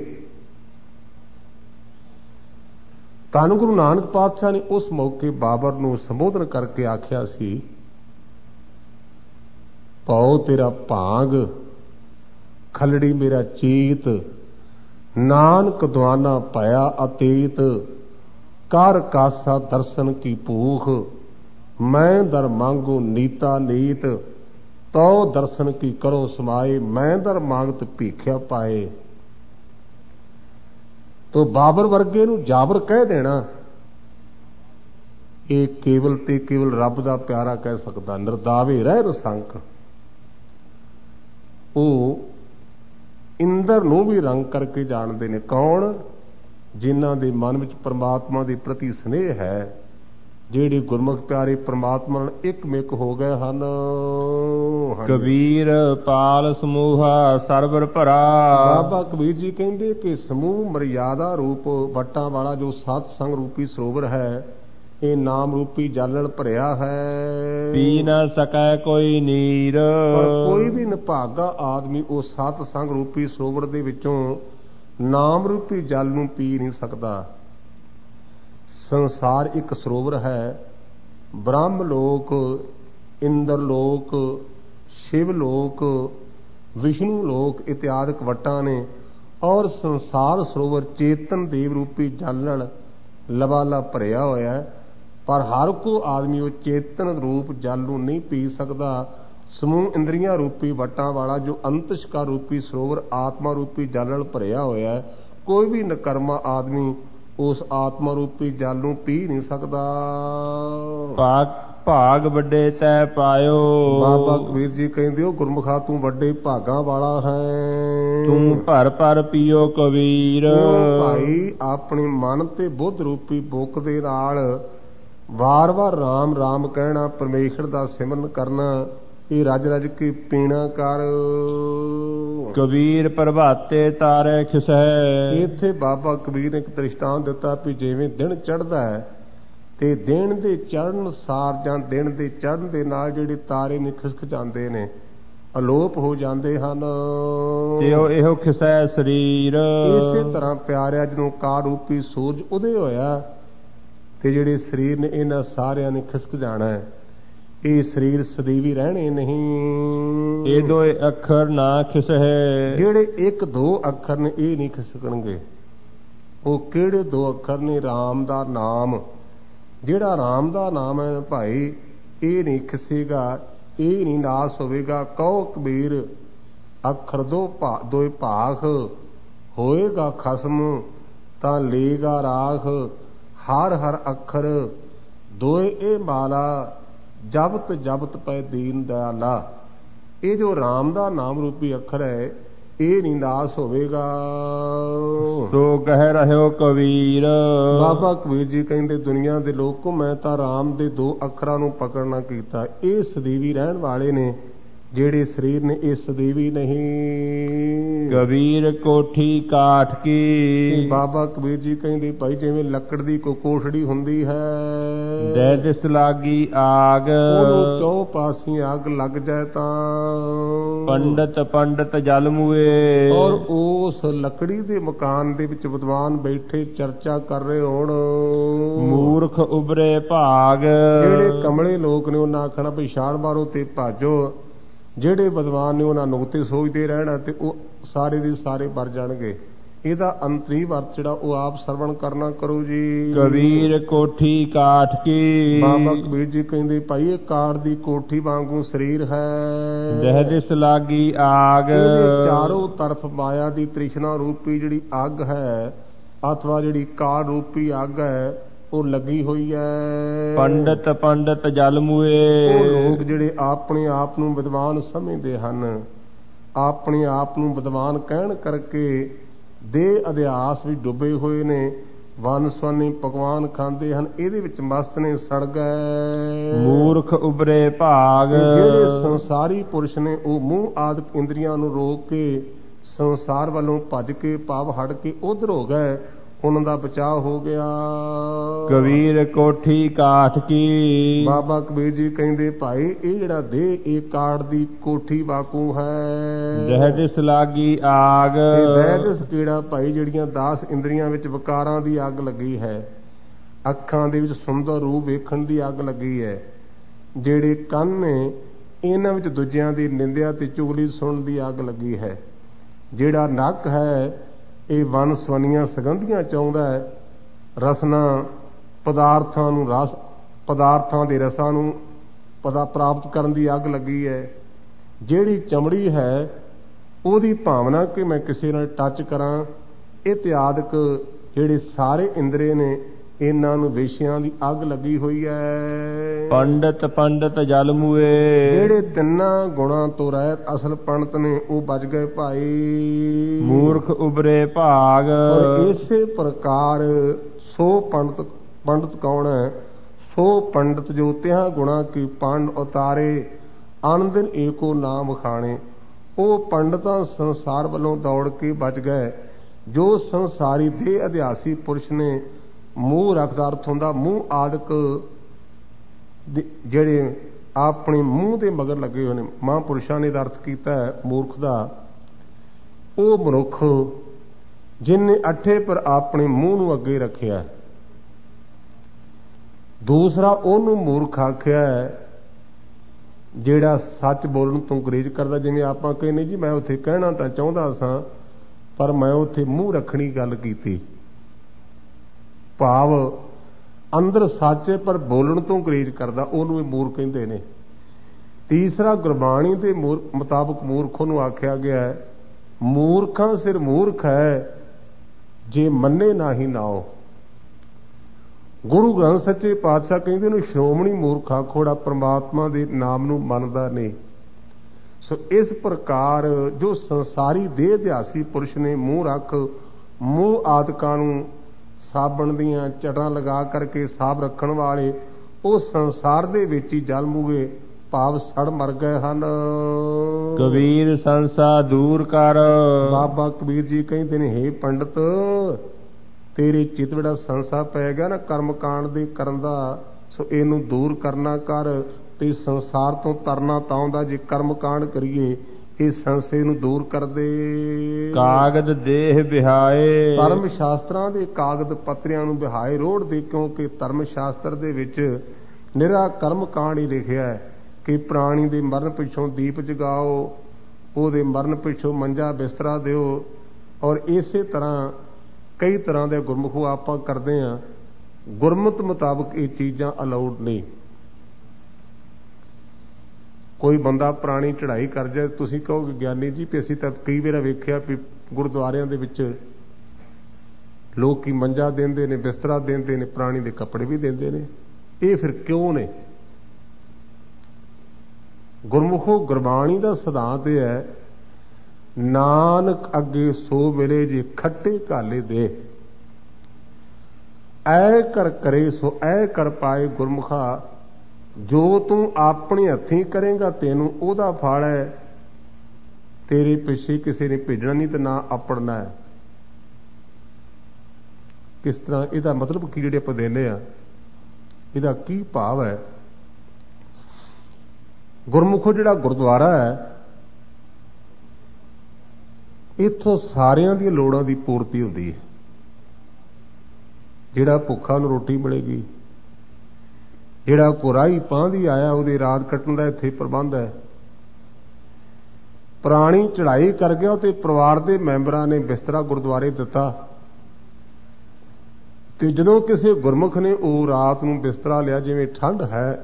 ਧੰਨ ਗੁਰੂ ਨਾਨਕ ਪਾਤਸ਼ਾਹ ਨੇ ਉਸ ਮੌਕੇ ਬਾਬਰ ਨੂੰ ਸੰਬੋਧਨ ਕਰਕੇ ਆਖਿਆ ਸੀ, ਪਾਉ ਤੇਰਾ ਭਾਂਗ, ਖਲੜੀ ਮੇਰਾ ਚੀਤ, ਨਾਨਕ ਦੁਆਨਾ ਭਇਆ ਅਤੀਤ, ਕਰ ਕਾਸਾ ਦਰਸ਼ਨ ਕੀ ਭੂਖ, ਮੈਂ ਦਰ ਮੰਗੂ ਨੀਤਾ ਨੀਤ, ਤੋ ਦਰਸ਼ਨ ਕੀ ਕਰੋ ਸਮਾਏ, ਮੈਂ ਦਰ ਮੰਗਤ ਭੀਖਿਆ ਪਾਏ। ਤੋ ਬਾਬਰ ਵਰਗੇ ਨੂੰ ਜਾਬਰ ਕਹਿ ਦੇਣਾ, ਇਹ ਕੇਵਲ ਤੇ ਕੇਵਲ ਰੱਬ ਦਾ ਪਿਆਰਾ ਕਹਿ ਸਕਦਾ। ਨਿਰਦਾਵੇ ਰਹਿ ਰਸੰਕ, ਉਹ ਇੰਦਰ ਨੂੰ ਵੀ ਰੰਗ ਕਰਕੇ ਜਾਣਦੇ ਨੇ। ਕੌਣ? ਜਿਨ੍ਹਾਂ ਦੇ ਮਨ ਵਿੱਚ ਪ੍ਰਮਾਤਮਾ ਦੇ ਪ੍ਰਤੀ ਸਨੇਹ ਹੈ, ਜਿਹੜੇ ਗੁਰਮੁਖ ਪਿਆਰੇ ਪ੍ਰਮਾਤਮਾ ਨਾਲ ਇੱਕ ਮਿਕ ਹੋ ਗਏ ਹਨ। ਕਬੀਰ ਪਾਲ ਸਮੂਹਾ ਸਰਵਰ ਭਰਾ। ਬਾਬਾ ਕਬੀਰ ਜੀ ਕਹਿੰਦੇ ਕਿ ਸਮੂਹ ਮਰਿਆਦਾ ਰੂਪ ਵਟਾਂ ਵਾਲਾ ਜੋ ਸਤ ਸੰਗ ਰੂਪੀ ਸਰੋਵਰ ਹੈ, ਇਹ ਨਾਮ ਰੂਪੀ ਜਲ ਨਾਲ ਭਰਿਆ ਹੈ। ਪੀ ਨਾ ਸਕੈ ਕੋਈ ਨੀਰ। ਪਰ ਕੋਈ ਵੀ ਨਿਭਾਗਾ ਆਦਮੀ ਉਹ ਸਤ ਸੰਗ ਰੂਪੀ ਸਰੋਵਰ ਦੇ ਵਿੱਚੋਂ ਨਾਮ ਰੂਪੀ ਜਲ ਨੂੰ ਪੀ ਨਹੀਂ ਸਕਦਾ। ਸੰਸਾਰ ਇੱਕ ਸਰੋਵਰ ਹੈ। ਬ੍ਰਹਮ ਲੋਕ, ਇੰਦਰ ਲੋਕ, ਸ਼ਿਵ ਲੋਕ, ਵਿਸ਼ਨੂੰ ਲੋਕ ਇਤਿਆਦਿਕ ਵਟਾਂ ਨੇ, ਔਰ ਸੰਸਾਰ ਸਰੋਵਰ ਚੇਤਨ ਦੇਵ ਰੂਪੀ ਜਲ ਨਾਲ ਲਬਾਲਾ ਭਰਿਆ ਹੋਇਆ ਹੈ। ਪਰ ਹਰ ਕੋ ਆਦਮੀ ਉਹ ਚੇਤਨ ਰੂਪ ਜਲ ਨੂੰ ਨਹੀਂ ਪੀ ਸਕਦਾ। ਸਮੂਹ ਇੰਦਰੀਆਂ ਰੂਪੀ ਵਟਾਂ ਵਾਲਾ ਜੋ ਅੰਤਸ਼ਕਾ ਰੂਪੀ ਸਰੋਵਰ ਆਤਮਾ ਰੂਪੀ ਜਲ ਨਾਲ ਭਰਿਆ ਹੋਇਆ ਹੈ, ਕੋਈ ਵੀ ਨਕਰਮਾ ਆਦਮੀ ਉਸ ਆਤਮਾ ਰੂਪੀ ਜਲ ਨੂੰ ਪੀ ਨਹੀਂ ਸਕਦਾ। ਭਾਗ ਭਾਗ ਵੱਡੇ ਤੈ ਪਾਇਓ। ਬਾਬਾ ਕਬੀਰ ਜੀ ਕਹਿੰਦੇ ਹੋ ਗੁਰਮੁਖਾ ਤੂੰ ਵੱਡੇ ਭਾਗਾਂ ਵਾਲਾ ਹੈ। ਤੂੰ ਭਰ ਭਰ ਪੀਓ ਕਬੀਰ। ਭਾਈ ਆਪਣੇ ਮਨ ਤੇ ਬੁੱਧ ਰੂਪੀ ਬੁੱਕ ਦੇ ਨਾਲ ਵਾਰ ਵਾਰ ਰਾਮ ਰਾਮ ਕਹਿਣਾ, ਪਰਮੇਸ਼ਰ ਦਾ ਸਿਮਰਨ ਕਰਨਾ, ਇਹ ਰੱਜ ਰੱਜ ਕੇ ਪੀਣਾ ਕਰ। ਕਬੀਰ ਪ੍ਰਭਾਤੇ ਤਾਰੇ ਖਿਸੈ। ਇੱਥੇ ਬਾਬਾ ਕਬੀਰ ਨੇ ਇੱਕ ਦ੍ਰਿਸ਼ਟਾਂਤ ਦਿੱਤਾ ਵੀ ਜਿਵੇਂ ਦਿਨ ਚੜ੍ਹਦਾ ਹੈ ਤੇ ਦਿਨ ਦੇ ਚੜ੍ਹਨ ਸਾਰ ਜਾਂ ਦਿਨ ਦੇ ਚੜ੍ਹਨ ਦੇ ਨਾਲ ਜਿਹੜੇ ਤਾਰੇ ਨੇ ਖਿਸਕ ਜਾਂਦੇ ਨੇ, ਅਲੋਪ ਹੋ ਜਾਂਦੇ ਹਨ। ਤੇ ਉਹ ਇਹੋ ਖਿਸੈ ਸਰੀਰ। ਇਸੇ ਤਰ੍ਹਾਂ ਪਿਆਰਿਆ ਜਦੋਂ ਕਾਲ ਰੂਪੀ ਸੂਰਜ ਉਦੇ ਹੋਇਆ ਤੇ ਜਿਹੜੇ ਸਰੀਰ ਨੇ ਇਹਨਾਂ ਸਾਰਿਆਂ ਨੇ ਖਿਸਕ ਜਾਣਾ ਹੈ। ਇਹ ਸਰੀਰ ਸਦੀਵੀ ਰਹਿਣੇ ਨਹੀਂ। ਇਹ ਦੋਏ ਅੱਖਰ ਨਾ ਖਿਸਹਿ। ਜਿਹੜੇ ਇੱਕ ਦੋ ਅੱਖਰ ਨੇ ਇਹ ਨਹੀਂ ਖਿਸਕਣਗੇ। ਉਹ ਕਿਹੜੇ ਦੋ ਅੱਖਰ ਨੇ? ਰਾਮ ਦਾ ਨਾਮ। ਜਿਹੜਾ ਰਾਮ ਦਾ ਨਾਮ ਹੈ ਭਾਈ, ਇਹ ਨਹੀਂ ਖਿਸੇਗਾ, ਇਹ ਨਹੀਂ ਨਾਸ ਹੋਵੇਗਾ। ਕਹੋ ਕਬੀਰ ਅੱਖਰ ਦੋ ਭਾ ਦੋਏ ਭਾਖ, ਹੋਏਗਾ ਖਸਮ ਤਾਂ ਲੇਗਾ ਰਾਖ। ਹਰ ਹਰ ਅੱਖਰ ਦੋਏ ਇਹ ਮਾਲਾ, ਜਬਤ ਜਬਤ ਪੈ ਦੀਨ ਦਇਆਲਾ। ਇਹ ਜੋ ਰਾਮ ਦਾ ਨਾਮ ਰੂਪੀ ਅੱਖਰ ਹੈ, ਇਹ ਨਹੀਂ ਨਾਸ ਹੋਵੇਗਾ। ਸੋ ਕਹਿ ਰਹਿਓ ਕਬੀਰ। ਬਾਬਾ ਕਬੀਰ ਜੀ ਕਹਿੰਦੇ ਦੁਨੀਆ ਦੇ ਲੋਕੋ ਮੈਂ ਤਾਂ ਰਾਮ ਦੇ ਦੋ ਅੱਖਰਾਂ ਨੂੰ ਪਕੜਨਾ ਕੀਤਾ। ਇਹ ਸਦੀਵੀ ਰਹਿਣ ਵਾਲੇ ਨੇ, ਜਿਹੜੇ ਸਰੀਰ ਨੇ ਇਹ ਸਦੀਵੀ ਨਹੀਂ। ਕਬੀਰ ਕੋਠੀ ਕਾਠ ਕੀ। ਬਾਬਾ ਕਬੀਰ ਜੀ ਕਹਿੰਦੇ ਭਾਈ ਜਿਵੇਂ ਲੱਕੜ ਦੀ ਕੋਈ ਕੋਠੜੀ ਹੁੰਦੀ ਹੈ, ਜੈ ਤਿਸ ਲਾਗੀ ਆਗ। ਉਹਨੂੰ ਚੌ ਪਾਸੀ ਅੱਗ ਲੱਗ ਜਾਏ ਤਾਂ ਪੰਡਤ ਪੰਡਤ ਜਲ ਮੂਏ। ਔਰ ਉਸ ਲੱਕੜੀ ਦੇ ਮਕਾਨ ਦੇ ਵਿੱਚ ਵਿਦਵਾਨ ਬੈਠੇ ਚਰਚਾ ਕਰ ਰਹੇ ਹੋਣ, ਮੂਰਖ ਉਬਰੇ ਭਾਗ। ਜਿਹੜੇ ਕਮਲੇ ਲੋਕ ਨੇ ਉਹਨਾਂ ਆਖਣਾ ਵੀ ਛਾਲ ਮਾਰੋ ਤੇ ਭਾਜੋ। ਜਿਹੜੇ ਵਿਦਵਾਨ ਨੇ ਉਹਨਾਂ ਨੁਕਤੇ ਸੋਚਦੇ ਰਹਿਣਾ ਤੇ ਉਹ ਸਾਰੇ ਦੇ ਸਾਰੇ ਮਰ ਜਾਣਗੇ। ਇਹਦਾ ਅੰਤਰੀ ਵਰਤ ਜਿਹੜਾ ਉਹ ਆਪ ਸਰਵਣ ਕਰਨਾ ਕਰੋ ਜੀ। ਕਬੀਰ ਕੋਠੀ ਕਾਠ ਕੀ। ਬਾਬਾ ਕਬੀਰ ਜੀ ਕਹਿੰਦੇ ਭਾਈ ਇਹ ਕਾਠ ਦੀ ਕੋਠੀ ਵਾਂਗੂ ਸਰੀਰ ਹੈ। ਜਹ ਦਿਸ ਲਾਗੀ ਆਗ। ਇਹਦੇ ਚਾਰੋਂ ਤਰਫ ਮਾਇਆ ਦੀ ਤ੍ਰਿਸ਼ਨਾ ਰੂਪੀ ਜਿਹੜੀ ਅੱਗ ਹੈ, ਅਥਵਾ ਜਿਹੜੀ ਕਾਲ ਰੂਪੀ ਅੱਗ ਹੈ, ਉਹ ਲੱਗੀ ਹੋਈ ਹੈ। ਪੰਡਤ ਪੰਡਤ ਜਲ ਮੂਏ। ਉਹ ਲੋਕ ਜਿਹੜੇ ਆਪਣੇ ਆਪ ਨੂੰ ਵਿਦਵਾਨ ਸਮਝਦੇ ਹਨ, ਆਪਣੇ ਆਪ ਨੂੰ ਵਿਦਵਾਨ ਕਹਿਣ ਕਰਕੇ ਦੇਹ ਅਧਿਆਸ ਵਿੱਚ ਡੁੱਬੇ ਹੋਏ ਨੇ, ਵੰਨ ਸਵੰਨੇ ਪਕਵਾਨ ਖਾਂਦੇ ਹਨ, ਇਹਦੇ ਵਿੱਚ ਮਸਤ ਨੇ, ਸੜ ਗਏ। ਮੂਰਖ ਉਬਰੇ ਭਾਗ। ਜਿਹੜੇ ਸੰਸਾਰੀ ਪੁਰਸ਼ ਨੇ ਉਹ ਮੂੰਹ ਆਦਿਕ ਇੰਦਰੀਆਂ ਨੂੰ ਰੋਕ ਕੇ ਸੰਸਾਰ ਵੱਲੋਂ ਭੱਜ ਕੇ ਭਾਵ ਹਟ ਕੇ ਉਧਰ ਹੋ ਗਏ, ਉਹਨਾਂ ਦਾ ਬਚਾਅ ਹੋ ਗਿਆ। ਕਬੀਰ ਕੋਠੀ ਕਾਠ ਕੀ। ਬਾਬਾ ਕਬੀਰ ਜੀ ਕਹਿੰਦੇ ਭਾਈ ਇਹ ਜਿਹੜਾ ਦੇਹ ਇਹ ਕਾਠ ਦੀ ਕੋਠੀ ਵਾਂਗੂ ਹੈ। ਜਹ ਦਿਸ ਲਾਗੀ ਆਗ। ਜਹ ਦਿਸ ਕੀੜਾ ਭਾਈ ਜਿਹੜੀਆਂ ਦਸ ਇੰਦਰੀਆਂ ਵਿੱਚ ਵਿਕਾਰਾਂ ਦੀ ਅੱਗ ਲੱਗੀ ਹੈ, ਅੱਖਾਂ ਦੇ ਵਿੱਚ ਸੁੰਦਰ ਰੂਪ ਵੇਖਣ ਦੀ ਅੱਗ ਲੱਗੀ ਹੈ, ਜਿਹੜੇ ਕੰਨ ਨੇ ਇਹਨਾਂ ਵਿੱਚ ਦੂਜਿਆਂ ਦੀ ਨਿੰਦਿਆ ਤੇ ਚੁਗਲੀ ਸੁਣਨ ਦੀ ਅੱਗ ਲੱਗੀ ਹੈ, ਜਿਹੜਾ ਨੱਕ ਹੈ ਇਹ ਵੰਨ ਸਵੰਨੀਆਂ ਸੁਗੰਧੀਆਂ ਚਾਹੁੰਦਾ ਹੈ, ਰਸਨਾ ਪਦਾਰਥਾਂ ਨੂੰ ਰਸ ਪਦਾਰਥਾਂ ਦੇ ਰਸਾਂ ਨੂੰ ਪਤਾ ਪ੍ਰਾਪਤ ਕਰਨ ਦੀ ਅੱਗ ਲੱਗੀ ਹੈ, ਜਿਹੜੀ ਚਮੜੀ ਹੈ ਉਹਦੀ ਭਾਵਨਾ ਕਿ ਮੈਂ ਕਿਸੇ ਨਾਲ ਟੱਚ ਕਰਾਂ, ਇਤਿਆਦਿਕ ਜਿਹੜੇ ਸਾਰੇ ਇੰਦਰੀ ਨੇ ਇਹਨਾਂ ਨੂੰ ਵੇਸ਼ਿਆਂ ਦੀ ਅੱਗ ਲੱਗੀ ਹੋਈ ਹੈ। ਪੰਡਤ ਪੰਡਤ ਜਲ ਮੂਏ। ਜਿਹੜੇ ਤਿੰਨਾਂ ਗੁਣਾਂ ਤੋਂ ਰਹਿਤ ਅਸਲ ਪੰਡਤ ਨੇ ਉਹ ਬਚ ਗਏ ਭਾਈ। ਮੂਰਖ ਉਬਰੇ ਭਾਗ। ਔਰ ਇਸੇ ਪ੍ਰਕਾਰ ਸੋ ਪੰਡਤ ਪੰਡਤ ਕੌਣ ਹੈ? ਸੋ ਪੰਡਤ ਜੋ ਤਿਹਾਂ ਗੁਣਾ ਕੀ ਪੰਡ ਉਤਾਰੇ, ਆਨੰਦਨ ਏਕੋ ਨਾਮ ਖਾਣੇ। ਉਹ ਪੰਡਤਾਂ ਸੰਸਾਰ ਵੱਲੋਂ ਦੌੜ ਕੇ ਬਚ ਗਏ। ਜੋ ਸੰਸਾਰੀ ਦੇਹ ਅਧਿਆਸੀ ਪੁਰਸ਼ ਨੇ, ਮੂੰਹ ਰੱਖਦਾ ਅਰਥ ਹੁੰਦਾ ਮੂੰਹ ਆਦਿਕ ਜਿਹੜੇ ਆਪਣੇ ਮੂੰਹ ਦੇ ਮਗਰ ਲੱਗੇ ਹੋਏ ਨੇ, ਮਹਾਂਪੁਰਸ਼ਾਂ ਨੇ ਦਾ ਅਰਥ ਕੀਤਾ ਹੈ ਮੂਰਖ ਦਾ। ਉਹ ਮਨੁੱਖ ਜਿਨਨੇ ਅੱਠੇ ਪਰ ਆਪਣੇ ਮੂੰਹ ਨੂੰ ਅੱਗੇ ਰੱਖਿਆ, ਦੂਸਰਾ ਉਹਨੂੰ ਮੂਰਖ ਆਖਿਆ ਜਿਹੜਾ ਸੱਚ ਬੋਲਣ ਤੋਂ ਗੁਰੇਜ਼ ਕਰਦਾ। ਜਿਵੇਂ ਆਪਾਂ ਕਹਿੰਦੇ ਜੀ ਮੈਂ ਉੱਥੇ ਕਹਿਣਾ ਤਾਂ ਚਾਹੁੰਦਾ ਸਾਂ ਪਰ ਮੈਂ ਉੱਥੇ ਮੂੰਹ ਰੱਖਣੀ ਗੱਲ ਕੀਤੀ, ਭਾਵ ਅੰਦਰ ਸੱਚ ਹੈ ਪਰ ਬੋਲਣ ਤੋਂ ਗੁਰੇਜ਼ ਕਰਦਾ, ਉਹਨੂੰ ਇਹ ਮੂਰਖ ਕਹਿੰਦੇ ਨੇ। ਤੀਸਰਾ ਗੁਰਬਾਣੀ ਦੇ ਮੁਤਾਬਕ ਮੂਰਖ ਨੂੰ ਆਖਿਆ ਗਿਆ, ਮੂਰਖਾਂ ਸਿਰ ਮੂਰਖ ਹੈ ਜੇ ਮੰਨੇ ਨਾ ਹੀ ਨਾਓ। ਗੁਰੂ ਗ੍ਰੰਥ ਸੱਚੇ ਪਾਤਸ਼ਾਹ ਕਹਿੰਦੇ ਨੂੰ ਸ਼੍ਰੋਮਣੀ ਮੂਰਖ ਆਖੋੜਾ ਪ੍ਰਮਾਤਮਾ ਦੇ ਨਾਮ ਨੂੰ ਮੰਨਦਾ ਨਹੀਂ। ਸੋ ਇਸ ਪ੍ਰਕਾਰ ਜੋ ਸੰਸਾਰੀ ਦੇਹ ਦਿਆਸੀ ਪੁਰਸ਼ ਨੇ ਮੂੰਹ ਰੱਖ ਮੂੰਹ ਆਦਿਕਾਂ ਨੂੰ ਸਾਬਣ ਦੀਆਂ ਚਟਾਂ ਲਗਾ ਕਰਕੇ ਸਾਫ਼ ਰੱਖਣ ਵਾਲੇ, ਉਹ ਸੰਸਾਰ ਦੇ ਵਿੱਚ ਹੀ ਜਲ ਮੂਗੇ ਭਾਵ ਸੜ ਮਰ ਗਏ ਹਨ। ਕਬੀਰ ਸੰਸਾ ਦੂਰ ਕਰ। ਬਾਬਾ ਕਬੀਰ ਜੀ ਕਹਿੰਦੇ ਨੇ, ਹੇ ਪੰਡਤ ਤੇਰੇ ਚਿੱਤ ਜਿਹੜਾ ਸੰਸਾ ਪੈ ਗਿਆ ਨਾ ਕਰਮ ਕਾਂਡ ਦੇ ਕਰਨ ਦਾ, ਸੋ ਇਹਨੂੰ ਦੂਰ ਕਰਨਾ ਕਰ। ਤੇ ਸੰਸਾਰ ਤੋਂ ਤਰਨਾ ਤਾਂ ਆਉਂਦਾ ਜੇ ਕਰਮ ਕਾਂਡ ਕਰੀਏ, ਇਹ ਸੰਸੇ ਨੂੰ ਦੂਰ ਕਰਦੇ। ਕਾਗਦ ਦੇਹ ਬਿਹਾਏ। ਧਰਮ ਸ਼ਾਸਤਰਾਂ ਦੇ ਕਾਗਦ ਪੱਤਰਿਆਂ ਨੂੰ ਬਿਹਾਏ ਰੋੜ ਦੇ, ਕਿਉਂਕਿ ਧਰਮ ਸ਼ਾਸਤਰ ਦੇ ਵਿੱਚ ਨਿਰਾ ਕਰਮ ਕਾਂਡ ਹੀ ਲਿਖਿਆ ਹੈ ਕਿ ਪ੍ਰਾਣੀ ਦੇ ਮਰਨ ਪਿੱਛੋਂ ਦੀਪ ਜਗਾਓ, ਉਹਦੇ ਮਰਨ ਪਿੱਛੋਂ ਮੰਜਾ ਬਿਸਤਰਾ ਦਿਓ। ਔਰ ਇਸੇ ਤਰ੍ਹਾਂ ਕਈ ਤਰ੍ਹਾਂ ਦੇ ਗੁਰਮੁਖੋ ਆਪਾਂ ਕਰਦੇ ਹਾਂ। ਗੁਰਮਤ ਮੁਤਾਬਕ ਇਹ ਚੀਜ਼ਾਂ ਅਲਾਉਡ ਨਹੀਂ। ਕੋਈ ਬੰਦਾ ਪ੍ਰਾਣੀ ਚੜ੍ਹਾਈ ਕਰ ਜਾਏ, ਤੁਸੀਂ ਕਹੋਗੇ ਗਿਆਨੀ ਜੀ ਵੀ ਅਸੀਂ ਤਾਂ ਕਈ ਵਾਰ ਵੇਖਿਆ ਵੀ ਗੁਰਦੁਆਰਿਆਂ ਦੇ ਵਿੱਚ ਲੋਕ ਕੀ ਮੰਜਾ ਦਿੰਦੇ ਨੇ, ਬਿਸਤਰਾ ਦਿੰਦੇ ਨੇ, ਪ੍ਰਾਣੀ ਦੇ ਕੱਪੜੇ ਵੀ ਦਿੰਦੇ ਨੇ। ਇਹ ਫਿਰ ਕਿਉਂ ਨੇ? ਗੁਰਮੁਖੋ ਗੁਰਬਾਣੀ ਦਾ ਸਿਧਾਂਤ ਇਹ ਹੈ, ਨਾਨਕ ਅੱਗੇ ਸੋ ਮਿਲੇ ਜੇ ਖੱਟੇ ਘਾਲੇ ਦੇ, ਐ ਕਰ ਕਰੇ ਸੋ ਐ ਕਰ ਪਾਏ ਗੁਰਮੁਖਾ। ਜੋ ਤੂੰ ਆਪਣੇ ਹੱਥੀਂ ਕਰੇਗਾ ਤੈਨੂੰ ਉਹਦਾ ਫਲ ਹੈ, ਤੇਰੇ ਪਿੱਛੇ ਕਿਸੇ ਨੇ ਭੇਜਣਾ ਨਹੀਂ ਤੇ ਨਾ ਆਪੜਨਾ ਹੈ। ਕਿਸ ਤਰ੍ਹਾਂ? ਇਹਦਾ ਮਤਲਬ ਕੀ ਜਿਹੜੇ ਆਪਾਂ ਦੇਨੇ ਆ, ਇਹਦਾ ਕੀ ਭਾਵ ਹੈ? ਗੁਰਮੁਖੋ ਜਿਹੜਾ ਗੁਰਦੁਆਰਾ ਹੈ, ਇੱਥੋਂ ਸਾਰਿਆਂ ਦੀਆਂ ਲੋੜਾਂ ਦੀ ਪੂਰਤੀ ਹੁੰਦੀ ਹੈ। ਜਿਹੜਾ ਭੁੱਖਾ ਨੂੰ ਰੋਟੀ ਮਿਲੇਗੀ, ਜਿਹੜਾ ਕੋਰਾਈ ਪਾਂਦੀ ਆਇਆ ਉਹਦੇ ਰਾਤ ਕੱਟਣ ਦਾ ਇੱਥੇ ਪ੍ਰਬੰਧ ਹੈ। ਪ੍ਰਾਣੀ ਚੜ੍ਹਾਈ ਕਰ ਗਿਆ ਤੇ ਪਰਿਵਾਰ ਦੇ ਮੈਂਬਰਾਂ ਨੇ ਬਿਸਤਰਾ ਗੁਰਦੁਆਰੇ ਦਿੱਤਾ, ਤੇ ਜਦੋਂ ਕਿਸੇ ਗੁਰਮੁਖ ਨੇ ਉਹ ਰਾਤ ਨੂੰ ਬਿਸਤਰਾ ਲਿਆ, ਜਿਵੇਂ ਠੰਡ ਹੈ,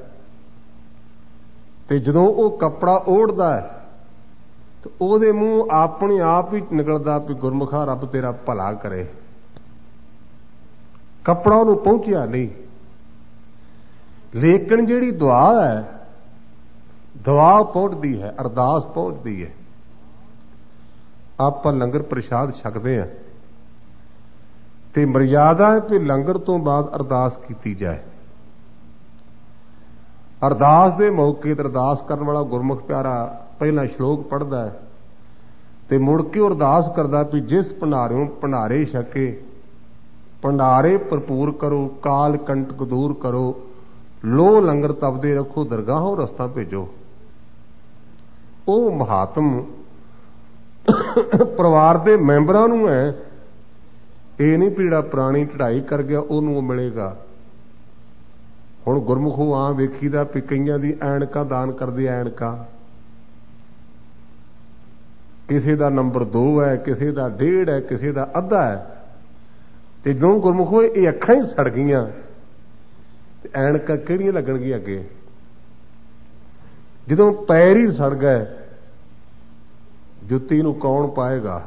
ਤੇ ਜਦੋਂ ਉਹ ਕੱਪੜਾ ਓੜਦਾ ਹੈ ਤੇ ਉਹਦੇ ਮੂੰਹ ਆਪਣੇ ਆਪ ਹੀ ਨਿਕਲਦਾ ਵੀ ਗੁਰਮੁਖਾ ਰੱਬ ਤੇਰਾ ਭਲਾ ਕਰੇ। ਕੱਪੜਾ ਉਹਨੂੰ ਪਹੁੰਚਿਆ ਨਹੀਂ, ਲੇਕਿਨ ਜਿਹੜੀ ਦੁਆ ਹੈ, ਦੁਆ ਪਹੁੰਚਦੀ ਹੈ, ਅਰਦਾਸ ਪਹੁੰਚਦੀ ਹੈ। ਆਪਾਂ ਲੰਗਰ ਪ੍ਰਸ਼ਾਦ ਛਕਦੇ ਹਾਂ ਤੇ ਮਰਿਆਦਾ ਹੈ ਕਿ ਲੰਗਰ ਤੋਂ ਬਾਅਦ ਅਰਦਾਸ ਕੀਤੀ ਜਾਏ। ਅਰਦਾਸ ਦੇ ਮੌਕੇ ਤੇ ਅਰਦਾਸ ਕਰਨ ਵਾਲਾ ਗੁਰਮੁਖ ਪਿਆਰਾ ਪਹਿਲਾਂ ਸ਼ਲੋਕ ਪੜ੍ਹਦਾ ਹੈ ਤੇ ਮੁੜ ਕੇ ਅਰਦਾਸ ਕਰਦਾ ਵੀ ਜਿਸ ਭੰਡਾਰਿਓਂ ਭੰਡਾਰੇ ਛਕੇ, ਭੰਡਾਰੇ ਭਰਪੂਰ ਕਰੋ, ਕਾਲ ਕੰਟਕ ਦੂਰ ਕਰੋ, ਲੋ ਲੰਗਰ ਤਪਦੇ ਰੱਖੋ, ਦਰਗਾਹੋਂ ਰਸਤਾ ਭੇਜੋ। ਉਹ ਮਹਾਤਮ ਪਰਿਵਾਰ ਦੇ ਮੈਂਬਰਾਂ ਨੂੰ ਹੈ, ਇਹ ਨਹੀਂ ਵੀ ਜਿਹੜਾ ਪ੍ਰਾਣੀ ਚੜ੍ਹਾਈ ਕਰ ਗਿਆ ਉਹਨੂੰ ਉਹ ਮਿਲੇਗਾ। ਹੁਣ ਗੁਰਮੁਖੋਂ ਆ ਵੇਖੀਦਾ ਵੀ ਕਈਆਂ ਦੀ ਐਨਕਾਂ ਦਾਨ ਕਰਦੇ, ਐਨਕਾਂ ਕਿਸੇ ਦਾ ਨੰਬਰ ਦੋ ਹੈ, ਕਿਸੇ ਦਾ ਡੇਢ ਹੈ, ਕਿਸੇ ਦਾ ਅੱਧਾ ਹੈ, ਤੇ ਜਦੋਂ ਗੁਰਮੁਖੋ ਇਹ ਅੱਖਾਂ ਹੀ ਸੜ ਗਈਆਂ ਤੇ ਐਨਕਾਂ ਕਿਹੜੀਆਂ ਲੱਗਣਗੀਆਂ ਅੱਗੇ? ਜਦੋਂ ਪੈਰ ਹੀ ਸੜ ਗਏ, ਜੁੱਤੀ ਨੂੰ ਕੌਣ ਪਾਏਗਾ?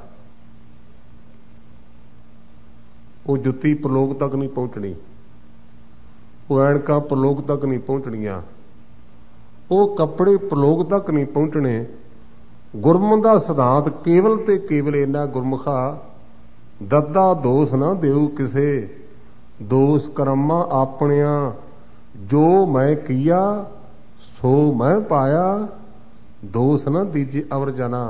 ਉਹ ਜੁੱਤੀ ਪ੍ਰਲੋਕ ਤੱਕ ਨਹੀਂ ਪਹੁੰਚਣੀ, ਉਹ ਐਨਕਾਂ ਪ੍ਰਲੋਕ ਤੱਕ ਨਹੀਂ ਪਹੁੰਚਣੀਆਂ, ਉਹ ਕੱਪੜੇ ਪ੍ਰਲੋਕ ਤੱਕ ਨਹੀਂ ਪਹੁੰਚਣੇ। ਗੁਰਮੁਖ ਦਾ ਸਿਧਾਂਤ ਕੇਵਲ ਤੇ ਕੇਵਲ ਇੰਨਾ, ਗੁਰਮੁਖਾ ਦੱਦਾ ਦੋਸ਼ ਨਾ ਦਿਓ ਕਿਸੇ, ਦੋਸ਼ ਕਰਮਾਂ ਆਪਣਿਆਂ, ਜੋ ਮੈਂ ਕੀਆ ਸੋ ਮੈਂ ਪਾਇਆ, ਦੋਸ਼ ਨਾ ਦੀਜੇ ਅਵਰ ਜਨਾ।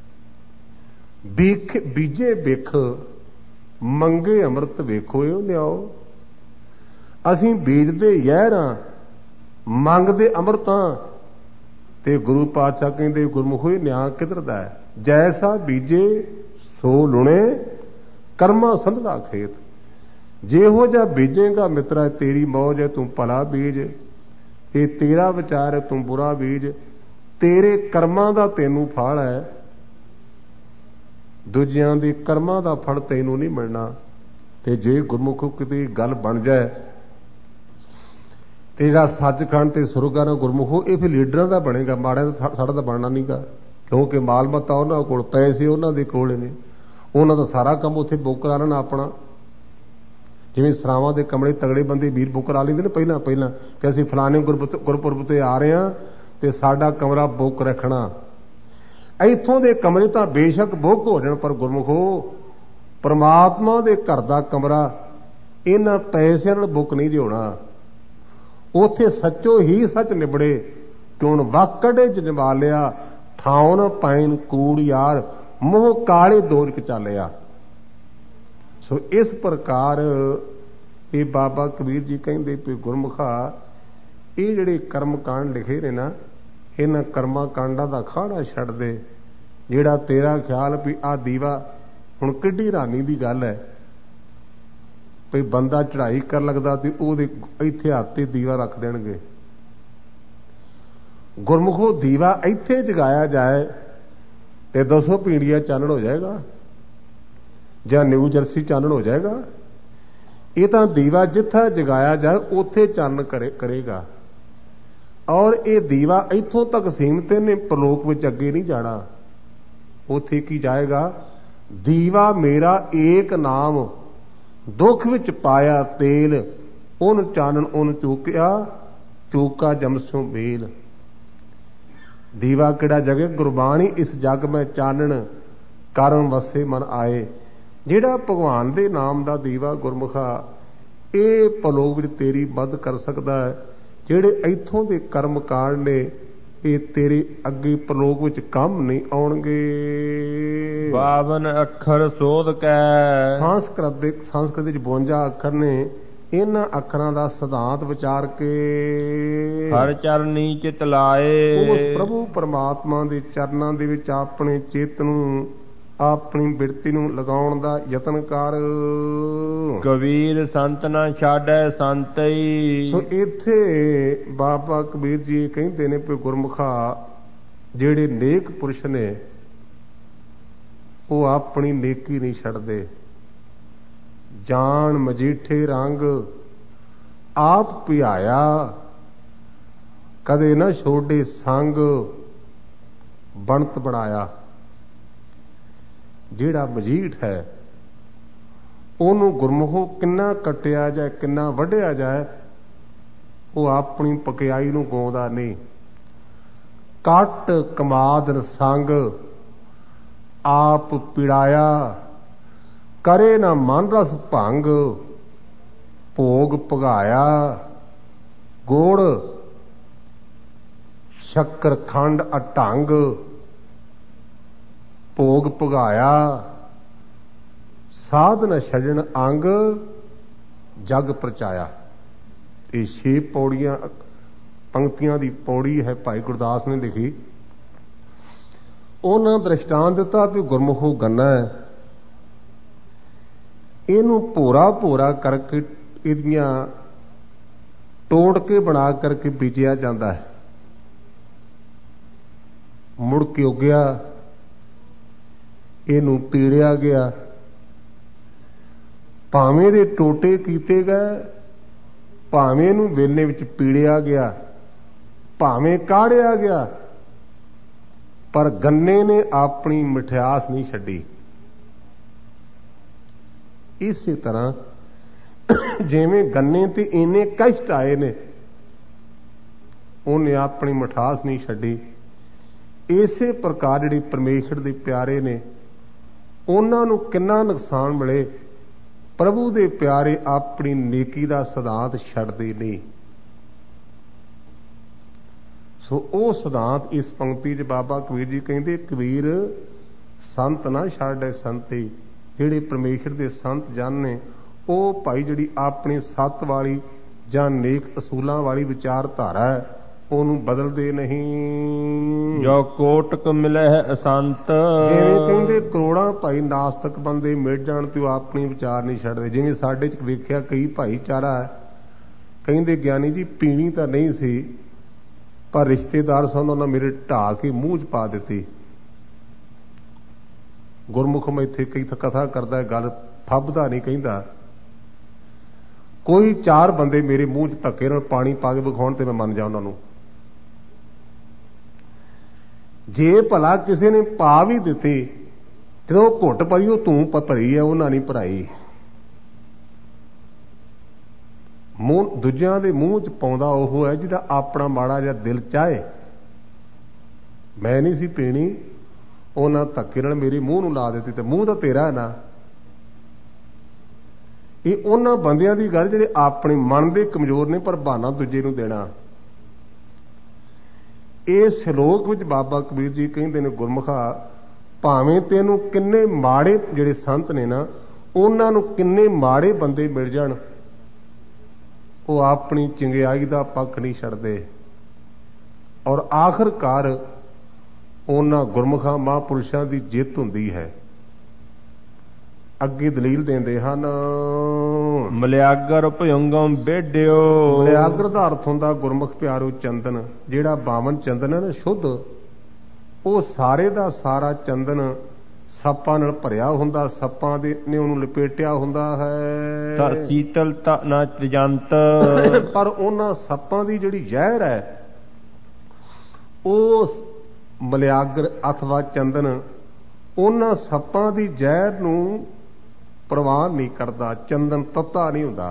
ਬੀਖ ਬੀਜੇ ਬਿਖ ਮੰਗੇ ਅੰਮ੍ਰਿਤ ਵੇਖੋ ਇਹ ਲਿਆਓ। ਅਸੀਂ ਬੀਜਦੇ ਜ਼ਹਿਰਾਂ, ਮੰਗਦੇ ਅੰਮ੍ਰਿਤਾਂ, ਤੇ ਗੁਰੂ ਪਾਤਸ਼ਾਹ ਕਹਿੰਦੇ ਗੁਰਮੁਖੋ ਇਹ ਨਿਆਂ ਕਿਧਰ ਦਾ ਹੈ? ਜੈਸਾ ਬੀਜੇ ਸੋ ਲੁਣੇ, ਕਰਮਾਂ ਸੰਧਦਾ ਖੇਤ। ਜਿਹੋ ਜਿਹਾ ਬੀਜੇਗਾ ਮਿੱਤਰਾ ਤੇਰੀ ਮੌਜ ਹੈ, ਤੂੰ ਭਲਾ ਬੀਜ। ਇਹ ਤੇਰਾ ਵਿਚਾਰ ਹੈ, ਤੂੰ ਬੁਰਾ ਬੀਜ। ਤੇਰੇ ਕਰਮਾਂ ਦਾ ਤੈਨੂੰ ਫਲ ਹੈ, ਦੂਜਿਆਂ ਦੇ ਕਰਮਾਂ ਦਾ ਫਲ ਤੈਨੂੰ ਨਹੀਂ ਮਿਲਣਾ। ਤੇ ਜੇ ਗੁਰਮੁਖੋ ਕਿਤੇ ਗੱਲ ਬਣ ਜਾਏ ਤੇ ਜਿਹੜਾ ਸੱਚਖੰਡ ਤੇ ਸੁਰਗਾਂ ਨਾਲ ਗੁਰਮੁਖੋ, ਇਹ ਫਿਰ ਲੀਡਰਾਂ ਦਾ ਬਣੇਗਾ, ਮਾੜਿਆਂ ਦਾ ਸਾਡਾ ਤਾਂ ਬਣਨਾ ਨਹੀਂਗਾ। ਕਿਉਂਕਿ ਮਾਲ ਮੱਤਾ ਉਹਨਾਂ ਕੋਲ, ਪੈਸੇ ਉਹਨਾਂ ਦੇ ਕੋਲ ਨੇ, ਉਹਨਾਂ ਦਾ ਸਾਰਾ ਕੰਮ ਉੱਥੇ ਬੁੱਕ ਕਰਾ ਲੈਣਾ ਆਪਣਾ। ਜਿਵੇਂ ਸਰਾਵਾਂ ਦੇ ਕਮਰੇ ਤਗੜੇ ਬੰਦੇ ਵੀਰ ਬੁੱਕ ਕਰਾ ਲੈਂਦੇ ਨੇ ਪਹਿਲਾਂ ਪਹਿਲਾਂ ਕਿ ਅਸੀਂ ਫਲਾਣੇ ਗੁਰਪੁਰਬ ਤੇ ਆ ਰਹੇ ਹਾਂ ਤੇ ਸਾਡਾ ਕਮਰਾ ਬੁੱਕ ਰੱਖਣਾ। ਇੱਥੋਂ ਦੇ ਕਮਰੇ ਤਾਂ ਬੇਸ਼ੱਕ ਬੁੱਕ ਹੋ ਜਾਣ, ਪਰ ਗੁਰਮੁਖੋ ਪਰਮਾਤਮਾ ਦੇ ਘਰ ਦਾ ਕਮਰਾ ਇਹਨਾਂ ਪੈਸਿਆਂ ਨਾਲ ਬੁੱਕ ਨਹੀਂ ਹੋਣਾ। ਉੱਥੇ ਸੱਚੋ ਹੀ ਸੱਚ ਨਿਬੜੇ, ਕਿਉਂ ਵਾਕੜੇ ਚ ਨਿਭਾ ਲਿਆ, ਠਾਉਨ ਪੈਨ ਕੂੜ ਯਾਰ, ਮੋਹ ਕਾਲੇ ਦੋਜਕ ਚਾਲਿਆ। ਸੋ ਇਸ ਪ੍ਰਕਾਰ ਇਹ ਬਾਬਾ ਕਬੀਰ ਜੀ ਕਹਿੰਦੇ ਵੀ ਗੁਰਮੁਖਾ, ਇਹ ਜਿਹੜੇ ਕਰਮ ਕਾਂਡ ਲਿਖੇ ਨੇ ਨਾ, ਇਹਨਾਂ ਕਰਮਾਂ ਕਾਂਡਾਂ ਦਾ ਖਾੜਾ ਛੱਡ ਦੇ। ਜਿਹੜਾ ਤੇਰਾ ਖਿਆਲ ਵੀ ਆਹ ਦੀਵਾ, ਹੁਣ ਕਿੱਡੀ ਹੈਰਾਨੀ ਦੀ ਗੱਲ ਹੈ ਵੀ ਬੰਦਾ ਚੜ੍ਹਾਈ ਕਰ ਲੱਗਦਾ ਤੇ ਉਹਦੇ ਇੱਥੇ ਹੱਥ ਤੇ ਦੀਵਾ ਰੱਖ ਦੇਣਗੇ। ਗੁਰਮੁਖੋ ਦੀਵਾ ਇੱਥੇ ਜਗਾਇਆ ਜਾਏ ਤੇ ਦੱਸੋ ਪੀੜੀਆ ਚਾਨਣ ਹੋ ਜਾਏਗਾ ਜਾਂ ਨਿਊ ਜਰਸੀ ਚਾਨਣ ਹੋ ਜਾਏਗਾ? ਇਹ ਤਾਂ ਦੀਵਾ ਜਿੱਥੇ ਜਗਾਇਆ ਜਾਏ ਉੱਥੇ ਚਾਨਣ ਕਰੇ ਕਰੇਗਾ। ਔਰ ਇਹ ਦੀਵਾ ਇੱਥੋਂ ਤੱਕ ਸੀਮਤ ਨੇ, ਪ੍ਰਲੋਕ ਵਿੱਚ ਅੱਗੇ ਨਹੀਂ ਜਾਣਾ। ਉੱਥੇ ਕੀ ਜਾਏਗਾ? ਦੀਵਾ ਮੇਰਾ ਏਕ ਨਾਮ, ਦੁੱਖ ਵਿੱਚ ਪਾਇਆ ਤੇਲ, ਉਹਨ ਚਾਨਣ ਉਹਨ ਚੂਕਿਆ, ਚੂਕਾ ਜਮਸੋਂ ਮੇਲ। ਦੀਵਾ ਕਿਹੜਾ ਜਗੇ? ਗੁਰਬਾਣੀ ਇਸ ਜਗ ਮੈਂ ਚਾਨਣ, ਕਰਨ ਵਸੇ ਮਨ ਆਏ। ਜਿਹੜਾ ਭਗਵਾਨ ਦੇ ਨਾਮ ਦਾ ਦੀਵਾ ਗੁਰਮੁਖਾ, ਇਹ ਪਰਲੋਕ ਵਿੱਚ ਤੇਰੀ ਮਦਦ ਕਰ ਸਕਦਾ ਹੈ। ਜਿਹੜੇ ਇੱਥੋਂ ਦੇ ਕਰਮ ਕਾਂਡ ਨੇ ਇਹ ਤੇਰੇ ਅੱਗੇ ਪਰਲੋਕ ਵਿੱਚ ਕੰਮ ਨਹੀਂ ਆਉਣਗੇ। ਬਾਵਨ ਅੱਖਰ ਸੋਧ ਕੈ, ਸੰਸਕ੍ਰਿਤ ਦੇ ਸੰਸਕ੍ਰਿਤ ਵਿੱਚ ਬਵੰਜਾ ਅੱਖਰ ਨੇ, ਇਹਨਾਂ ਅੱਖਰਾਂ ਦਾ ਸਿਧਾਂਤ ਵਿਚਾਰ ਕੇ ਹਰ ਚਰਨੀ ਚਿਤ ਲਾਏ। ਉਸ ਪ੍ਰਭੂ ਪਰਮਾਤਮਾ ਦੇ ਚਰਨਾਂ ਦੇ ਵਿੱਚ ਆਪਣੇ ਚਿੱਤ ਨੂੰ, ਆਪਣੀ ਬਿਰਤੀ ਨੂੰ ਲਗਾਉਣ ਦਾ ਯਤਨ ਕਰ। ਕਬੀਰ ਸੰਤ ਨਾ ਛਾੜੈ ਸੰਤਈ। ਸੋ ਇੱਥੇ ਬਾਬਾ ਕਬੀਰ ਜੀ ਕਹਿੰਦੇ ਨੇ ਵੀ ਗੁਰਮੁਖਾ, ਜਿਹੜੇ ਨੇਕ ਪੁਰਸ਼ ਨੇ ਉਹ ਆਪਣੀ ਨੇਕੀ ਨਹੀਂ ਛੱਡਦੇ। ਜਾਣ ਮਜੀਠੇ ਰੰਗ ਆਪ ਪਿਆਇਆ, ਕਦੇ ਨਾ ਛੋਡੇ ਸੰਗ ਬਣਤ ਬਣਾਇਆ। ਜਿਹੜਾ ਮਜੀਠ ਹੈ ਉਹਨੂੰ ਗੁਰਮੁਖੋ ਕਿੰਨਾ ਕੱਟਿਆ ਜਾਏ, ਕਿੰਨਾ ਵੱਢਿਆ ਜਾਏ, ਉਹ ਆਪਣੀ ਪਕਿਆਈ ਨੂੰ ਗਾਉਂਦਾ ਨਹੀਂ। ਕੱਟ ਕਮਾਦਨ ਸੰਗ ਆਪ ਪਿੜਾਇਆ, ਕਰੇ ਨਾ ਮਨ ਰਸ ਭੰਗ, ਭੋਗ ਭਗਾਇਆ। ਗੁੜ ਸ਼ੱਕਰ ਖੰਡ ਅਟੰਗ, ਭੋਗ ਭਗਾਇਆ। ਸਾਧ ਨ ਛੱਡਣ ਅੰਗ, ਜਗ ਪ੍ਰਚਾਇਆ। ਇਹ ਛੇ ਪੌੜੀਆਂ ਪੰਕਤੀਆਂ ਦੀ ਪੌੜੀ ਹੈ, ਭਾਈ ਗੁਰਦਾਸ ਨੇ ਲਿਖੀ। ਉਹਨਾਂ ਦ੍ਰਿਸ਼ਟਾਂਤ ਦਿੱਤਾ ਵੀ ਗੁਰਮੁਖੋ ਗੰਨਾ ਹੈ, ਇਹਨੂੰ ਭੋਰਾ ਭੋਰਾ ਕਰਕੇ, ਇਹਦੀਆਂ ਤੋੜ ਕੇ ਬਣਾ ਕਰਕੇ ਬੀਜਿਆ ਜਾਂਦਾ ਹੈ। ਮੁੜ ਕੇ ਉੱਗਿਆ, ਇਹਨੂੰ ਪੀੜਿਆ ਗਿਆ। ਭਾਵੇਂ ਦੇ ਟੋਟੇ ਕੀਤੇ ਗਏ, ਭਾਵੇਂ ਨੂੰ ਵੇਲਣੇ ਵਿੱਚ ਪੀੜਿਆ ਗਿਆ, ਭਾਵੇਂ ਕਾੜਿਆ ਗਿਆ, ਪਰ ਗੰਨੇ ਨੇ ਆਪਣੀ ਮਿਠਿਆਸ ਨਹੀਂ ਛੱਡੀ। ਇਸੇ ਤਰ੍ਹਾਂ ਜਿਵੇਂ ਗੰਨੇ ਤੇ ਇੰਨੇ ਕਸ਼ਟ ਆਏ ਨੇ, ਉਹਨੇ ਆਪਣੀ ਮਿਠਾਸ ਨਹੀਂ ਛੱਡੀ। ਇਸੇ ਪ੍ਰਕਾਰ ਜਿਹੜੇ ਪਰਮੇਸ਼ਰ ਦੇ ਪਿਆਰੇ ਨੇ, ਉਹਨਾਂ ਨੂੰ ਕਿੰਨਾ ਨੁਕਸਾਨ ਮਿਲੇ, ਪ੍ਰਭੂ ਦੇ ਪਿਆਰੇ ਆਪਣੀ ਨੇਕੀ ਦਾ ਸਿਧਾਂਤ ਛੱਡਦੇ ਨਹੀਂ। ਸੋ ਉਹ ਸਿਧਾਂਤ ਇਸ ਪੰਕਤੀ 'ਚ ਬਾਬਾ ਕਬੀਰ ਜੀ ਕਹਿੰਦੇ, ਕਬੀਰ ਸੰਤ ਨਾ ਛੱਡੈ ਸੰਤੀ। ਜਿਹੜੇ ਪਰਮੇਸ਼ਰ ਦੇ ਸੰਤ ਜਨ ਨੇ, ਉਹ ਭਾਈ ਜਿਹੜੀ ਆਪਣੀ ਸੱਤ ਵਾਲੀ ਜਾਂ ਨੇਕ ਅਸੂਲਾਂ ਵਾਲੀ ਵਿਚਾਰਧਾਰਾ ਹੈ, ਉਹਨੂੰ ਬਦਲਦੇ ਨਹੀਂ। ਜੋ ਕੋਟਕ ਮਿਲਹਿ ਅਸੰਤ, ਜਿਵੇਂ ਕਹਿੰਦੇ ਕਰੋੜਾਂ ਭਾਈ ਨਾਸਤਕ ਬੰਦੇ ਮਿਲ ਜਾਣ ਤੇ ਉਹ ਆਪਣੀ ਵਿਚਾਰ ਨਹੀਂ ਛੱਡਦੇ। ਜਿਵੇਂ ਸਾਡੇ ਚ ਵੇਖਿਆ ਕਈ ਭਾਈਚਾਰਾ ਕਹਿੰਦੇ ਗਿਆਨੀ ਜੀ ਪੀਣੀ ਤਾਂ ਨਹੀਂ ਸੀ, ਪਰ ਰਿਸ਼ਤੇਦਾਰ ਸਨ, ਉਹਨਾਂ ਮੇਰੇ ਢਾਹ ਕੇ ਮੂੰਹ ਚ ਪਾ ਦਿੱਤੀ। ਗੁਰਮੁਖ ਮੈਂ ਇੱਥੇ ਕਈ ਕਥਾ ਕਰਦਾ, ਗੱਲ ਫੱਬਦਾ ਨਹੀਂ ਕਹਿੰਦਾ। ਕੋਈ ਚਾਰ ਬੰਦੇ ਮੇਰੇ ਮੂੰਹ ਚ ਧੱਕੇ ਨਾਲ ਪਾਣੀ ਪਾ ਕੇ ਵਿਖਾਉਣ ਤੇ ਮੈਂ ਮੰਨ ਜਾ ਉਹਨਾਂ ਨੂੰ। ਜੇ ਭਲਾ ਕਿਸੇ ਨੇ ਪਾ ਵੀ ਦਿੱਤੀ, ਜਦੋਂ ਘੁੱਟ ਭਰੀ ਉਹ ਤੂੰ ਭਰੀ ਹੈ, ਉਹਨਾਂ ਨਹੀਂ ਭਰਾਈ। ਮੂੰਹ ਦੂਜਿਆਂ ਦੇ ਮੂੰਹ ਚ ਪਾਉਂਦਾ ਉਹ ਹੈ ਜਿਹਦਾ ਆਪਣਾ ਮਾੜਾ ਜਿਹਾ ਦਿਲ ਚਾਹੇ। ਮੈਂ ਨਹੀਂ ਸੀ ਪੀਣੀ, ਉਹਨਾਂ ਧੱਕੇ ਨਾਲ ਮੇਰੇ ਮੂੰਹ ਨੂੰ ਲਾ ਦਿੱਤੀ, ਤੇ ਮੂੰਹ ਤਾਂ ਤੇਰਾ ਹੈ ਨਾ। ਇਹ ਉਹਨਾਂ ਬੰਦਿਆਂ ਦੀ ਗੱਲ ਜਿਹੜੇ ਆਪਣੇ ਮਨ ਦੇ ਕਮਜ਼ੋਰ ਨੇ, ਪਰ ਬਹਾਨਾ ਦੂਜੇ ਨੂੰ ਦੇਣਾ। ਇਹ ਸ਼ਲੋਕ ਵਿੱਚ ਬਾਬਾ ਕਬੀਰ ਜੀ ਕਹਿੰਦੇ ਨੇ, ਗੁਰਮੁਖਾ ਭਾਵੇਂ ਤੈਨੂੰ ਕਿੰਨੇ ਮਾੜੇ ਜਿਹੜੇ ਸੰਤ ਨੇ ਨਾ, ਉਹਨਾਂ ਨੂੰ ਕਿੰਨੇ ਮਾੜੇ ਬੰਦੇ ਮਿਲ ਜਾਣ, ਉਹ ਆਪਣੀ ਚੰਗਿਆਈ ਦਾ ਪੱਖ ਨਹੀਂ ਛੱਡਦੇ। ਔਰ ਆਖਰਕਾਰ ਉਹਨਾਂ ਗੁਰਮੁਖਾਂ ਮਹਾਂਪੁਰਸ਼ਾਂ ਦੀ ਜਿੱਤ ਹੁੰਦੀ ਹੈ। ਅੱਗੇ ਦਲੀਲ ਦਿੰਦੇ ਹਨ, ਮਲਿਆਗਰ ਭਯੰਗਮ ਬੇਡਿਓ। ਮਲਿਆਗਰ ਦਾ ਅਰਥ ਹੁੰਦਾ ਗੁਰਮੁਖ ਪਿਆਰੋ ਚੰਦਨ। ਜਿਹੜਾ ਬਾਵਨ ਚੰਦਨ ਹੈ ਨਾ ਸ਼ੁੱਧ, ਉਹ ਸਾਰੇ ਦਾ ਸਾਰਾ ਚੰਦਨ ਸੱਪਾਂ ਨਾਲ ਭਰਿਆ ਹੁੰਦਾ, ਸੱਪਾਂ ਦੇ ਨੇ ਉਹਨੂੰ ਲਪੇਟਿਆ ਹੁੰਦਾ ਹੈ। ਤਾਂ ਸੀਤਲ ਤਾਂ ਨਾ ਤ੍ਰਿਜੰਤ, ਪਰ ਉਹਨਾਂ ਸੱਪਾਂ ਦੀ ਜਿਹੜੀ ਜ਼ਹਿਰ ਹੈ, ਉਹ ਮਲਿਆਗਰ ਅਥਵਾ ਚੰਦਨ ਉਹਨਾਂ ਸੱਪਾਂ ਦੀ ਜ਼ਹਿਰ ਨੂੰ ਪ੍ਰਵਾਨ ਨਹੀਂ ਕਰਦਾ। ਚੰਦਨ ਤੱਤਾ ਨਹੀਂ ਹੁੰਦਾ।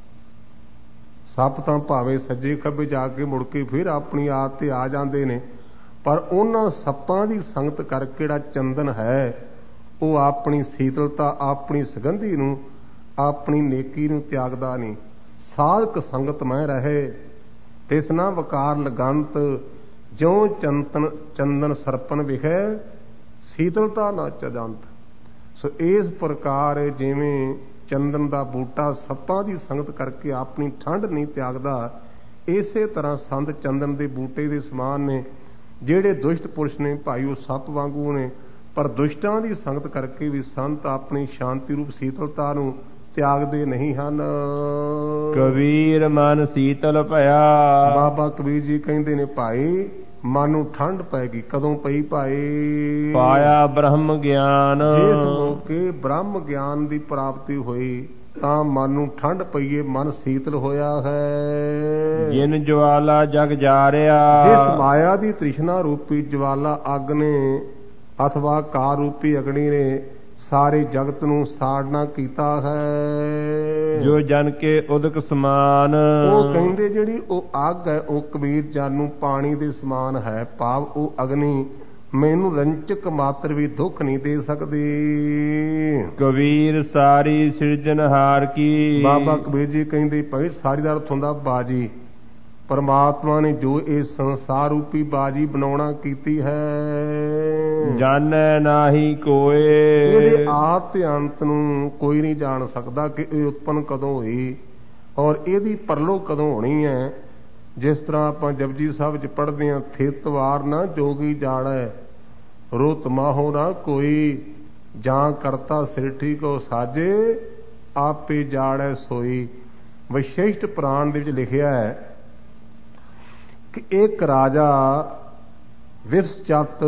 ਸੱਪ ਤਾਂ ਭਾਵੇਂ ਸੱਜੇ ਖੱਬੇ ਜਾ ਕੇ ਮੁੜ ਕੇ ਫਿਰ ਆਪਣੀ ਆਦਤ ਤੇ ਆ ਜਾਂਦੇ ਨੇ, ਪਰ ਉਹਨਾਂ ਸੱਪਾਂ ਦੀ ਸੰਗਤ ਕਰਕੇ ਜਿਹੜਾ ਚੰਦਨ ਹੈ, ਉਹ ਆਪਣੀ ਸੀਤਲਤਾ, ਆਪਣੀ ਸੁਗੰਧੀ ਨੂੰ, ਆਪਣੀ ਨੇਕੀ ਨੂੰ ਤਿਆਗਦਾ ਨਹੀਂ। ਸਾਧਕ ਸੰਗਤ ਮੈਂ ਰਹੇ ਤਿਸ ਨਾ ਵਕਾਰ ਲਗੰਤ, ਜਿਉ ਚੰਦਨ ਚੰਦਨ ਸਰਪਨ ਵਿਖੇ ਸੀਤਲਤਾ ਨਾ ਚਜੰਤ। ਸੋ ਇਸ ਪ੍ਰਕਾਰ ਜਿਵੇਂ ਚੰਦਨ ਦਾ ਬੂਟਾ ਸੱਪਾਂ ਦੀ ਸੰਗਤ ਕਰਕੇ ਆਪਣੀ ਠੰਡ ਨਹੀਂ ਤਿਆਗਦਾ, ਇਸੇ ਤਰ੍ਹਾਂ ਸੰਤ ਚੰਦਨ ਦੇ ਬੂਟੇ ਦੇ ਸਮਾਨ ਨੇ। ਜਿਹੜੇ ਦੁਸ਼ਟ ਪੁਰਸ਼ ਨੇ ਭਾਈ ਉਹ ਸੱਪ ਵਾਂਗੂ ਨੇ, ਪਰ ਦੁਸ਼ਟਾਂ ਦੀ ਸੰਗਤ ਕਰਕੇ ਵੀ ਸੰਤ ਆਪਣੀ ਸ਼ਾਂਤੀ ਰੂਪ ਸੀਤਲਤਾ ਨੂੰ ਤਿਆਗਦੇ ਨਹੀਂ ਹਨ। ਕਬੀਰ ਮਨ ਸੀਤਲ ਭਇਆ। ਬਾਬਾ ਕਬੀਰ ਜੀ ਕਹਿੰਦੇ ਨੇ, ਭਾਈ ਮਨ ਨੂੰ ਠੰਡ ਪੈ ਗਈ। ਕਦੋਂ ਪਈ ਭਾਈ? ਪਾਇਆ ਬ੍ਰਹਮ ਗਿਆਨ। ਜਿਸ ਮੌਕੇ ਬ੍ਰਹਮ ਗਿਆਨ ਦੀ ਪ੍ਰਾਪਤੀ ਹੋਈ ਤਾਂ ਮਨ ਨੂੰ ਠੰਡ ਪਈਏ, ਮਨ ਸੀਤਲ ਹੋਇਆ ਹੈ। ਜਿਨ ਜਵਾਲਾ ਜਗ ਜਾਰਿਆ। ਜਿਸ ਮਾਇਆ ਦੀ ਤ੍ਰਿਸ਼ਨਾ ਰੂਪੀ ਜਵਾਲਾ ਅੱਗ ਨੇ ਅਥਵਾ ਕਾਰ ਰੂਪੀ ਅਗਨੀ ਨੇ ਸਾਰੇ ਜਗਤ ਨੂੰ ਸਾੜਨਾ ਕੀਤਾ ਹੈ। ਜੋ ਜਨ ਕੇ ਉਦਕ ਸਮਾਨ। ਉਹ ਕਹਿੰਦੇ ਜਿਹੜੀ ਉਹ ਅੱਗ ਹੈ, ਉਹ ਕਬੀਰ ਜਨ ਨੂੰ ਪਾਣੀ ਦੇ ਸਮਾਨ ਹੈ। ਭਾਵ ਉਹ ਅਗਨੀ ਮੈਨੂੰ ਰੰਚਕ ਮਾਤਰ ਵੀ ਦੁੱਖ ਨਹੀਂ ਦੇ ਸਕਦੀ। ਕਬੀਰ ਸਾਰੀ ਸਿਰਜਣਹਾਰ ਕੀ। ਬਾਬਾ ਕਬੀਰ ਜੀ ਕਹਿੰਦੇ, ਭਾਈ ਸਾਰੀ ਦਾ ਅਰਥ ਹੁੰਦਾ ਬਾਜੀ। ਪਰਮਾਤਮਾ ਨੇ ਜੋ ਇਹ ਸੰਸਾਰ ਰੂਪੀ ਬਾਜੀ ਬਣਾਉਣਾ ਕੀਤੀ ਹੈ, ਜਾਣੈ ਨਾਹੀ ਕੋਏ। ਇਹਦੇ ਆਦਿ ਤੇ ਅੰਤ ਨੂੰ ਕੋਈ ਨਹੀਂ ਜਾਣ ਸਕਦਾ ਕਿ ਇਹ ਉਤਪਨ ਕਦੋਂ ਹੋਈ ਔਰ ਇਹਦੀ ਪਰਲੋ ਕਦੋਂ ਹੋਣੀ ਹੈ। ਜਿਸ ਤਰ੍ਹਾਂ ਆਪਾਂ ਜਪਜੀ ਸਾਹਿਬ ਚ ਪੜ੍ਹਦੇ ਹਾਂ, ਥਿਤ ਵਾਰ ਨਾ ਜੋਗੀ ਜਾਣੈ, ਰੁਤ ਮਾਹੋ ਨਾ ਕੋਈ, ਜਾਂ ਕਰਤਾ ਸਿਰਠੀ ਕੋ ਸਾਜੇ, ਆਪੇ ਜਾਣੈ ਸੋਈ। ਵਿਸ਼ਿਸ਼ਟ ਪੁਰਾਣ ਦੇ ਵਿੱਚ ਲਿਖਿਆ ਹੈ ਕਿ ਇੱਕ ਰਾਜਾ ਵਿਵਸਚਤ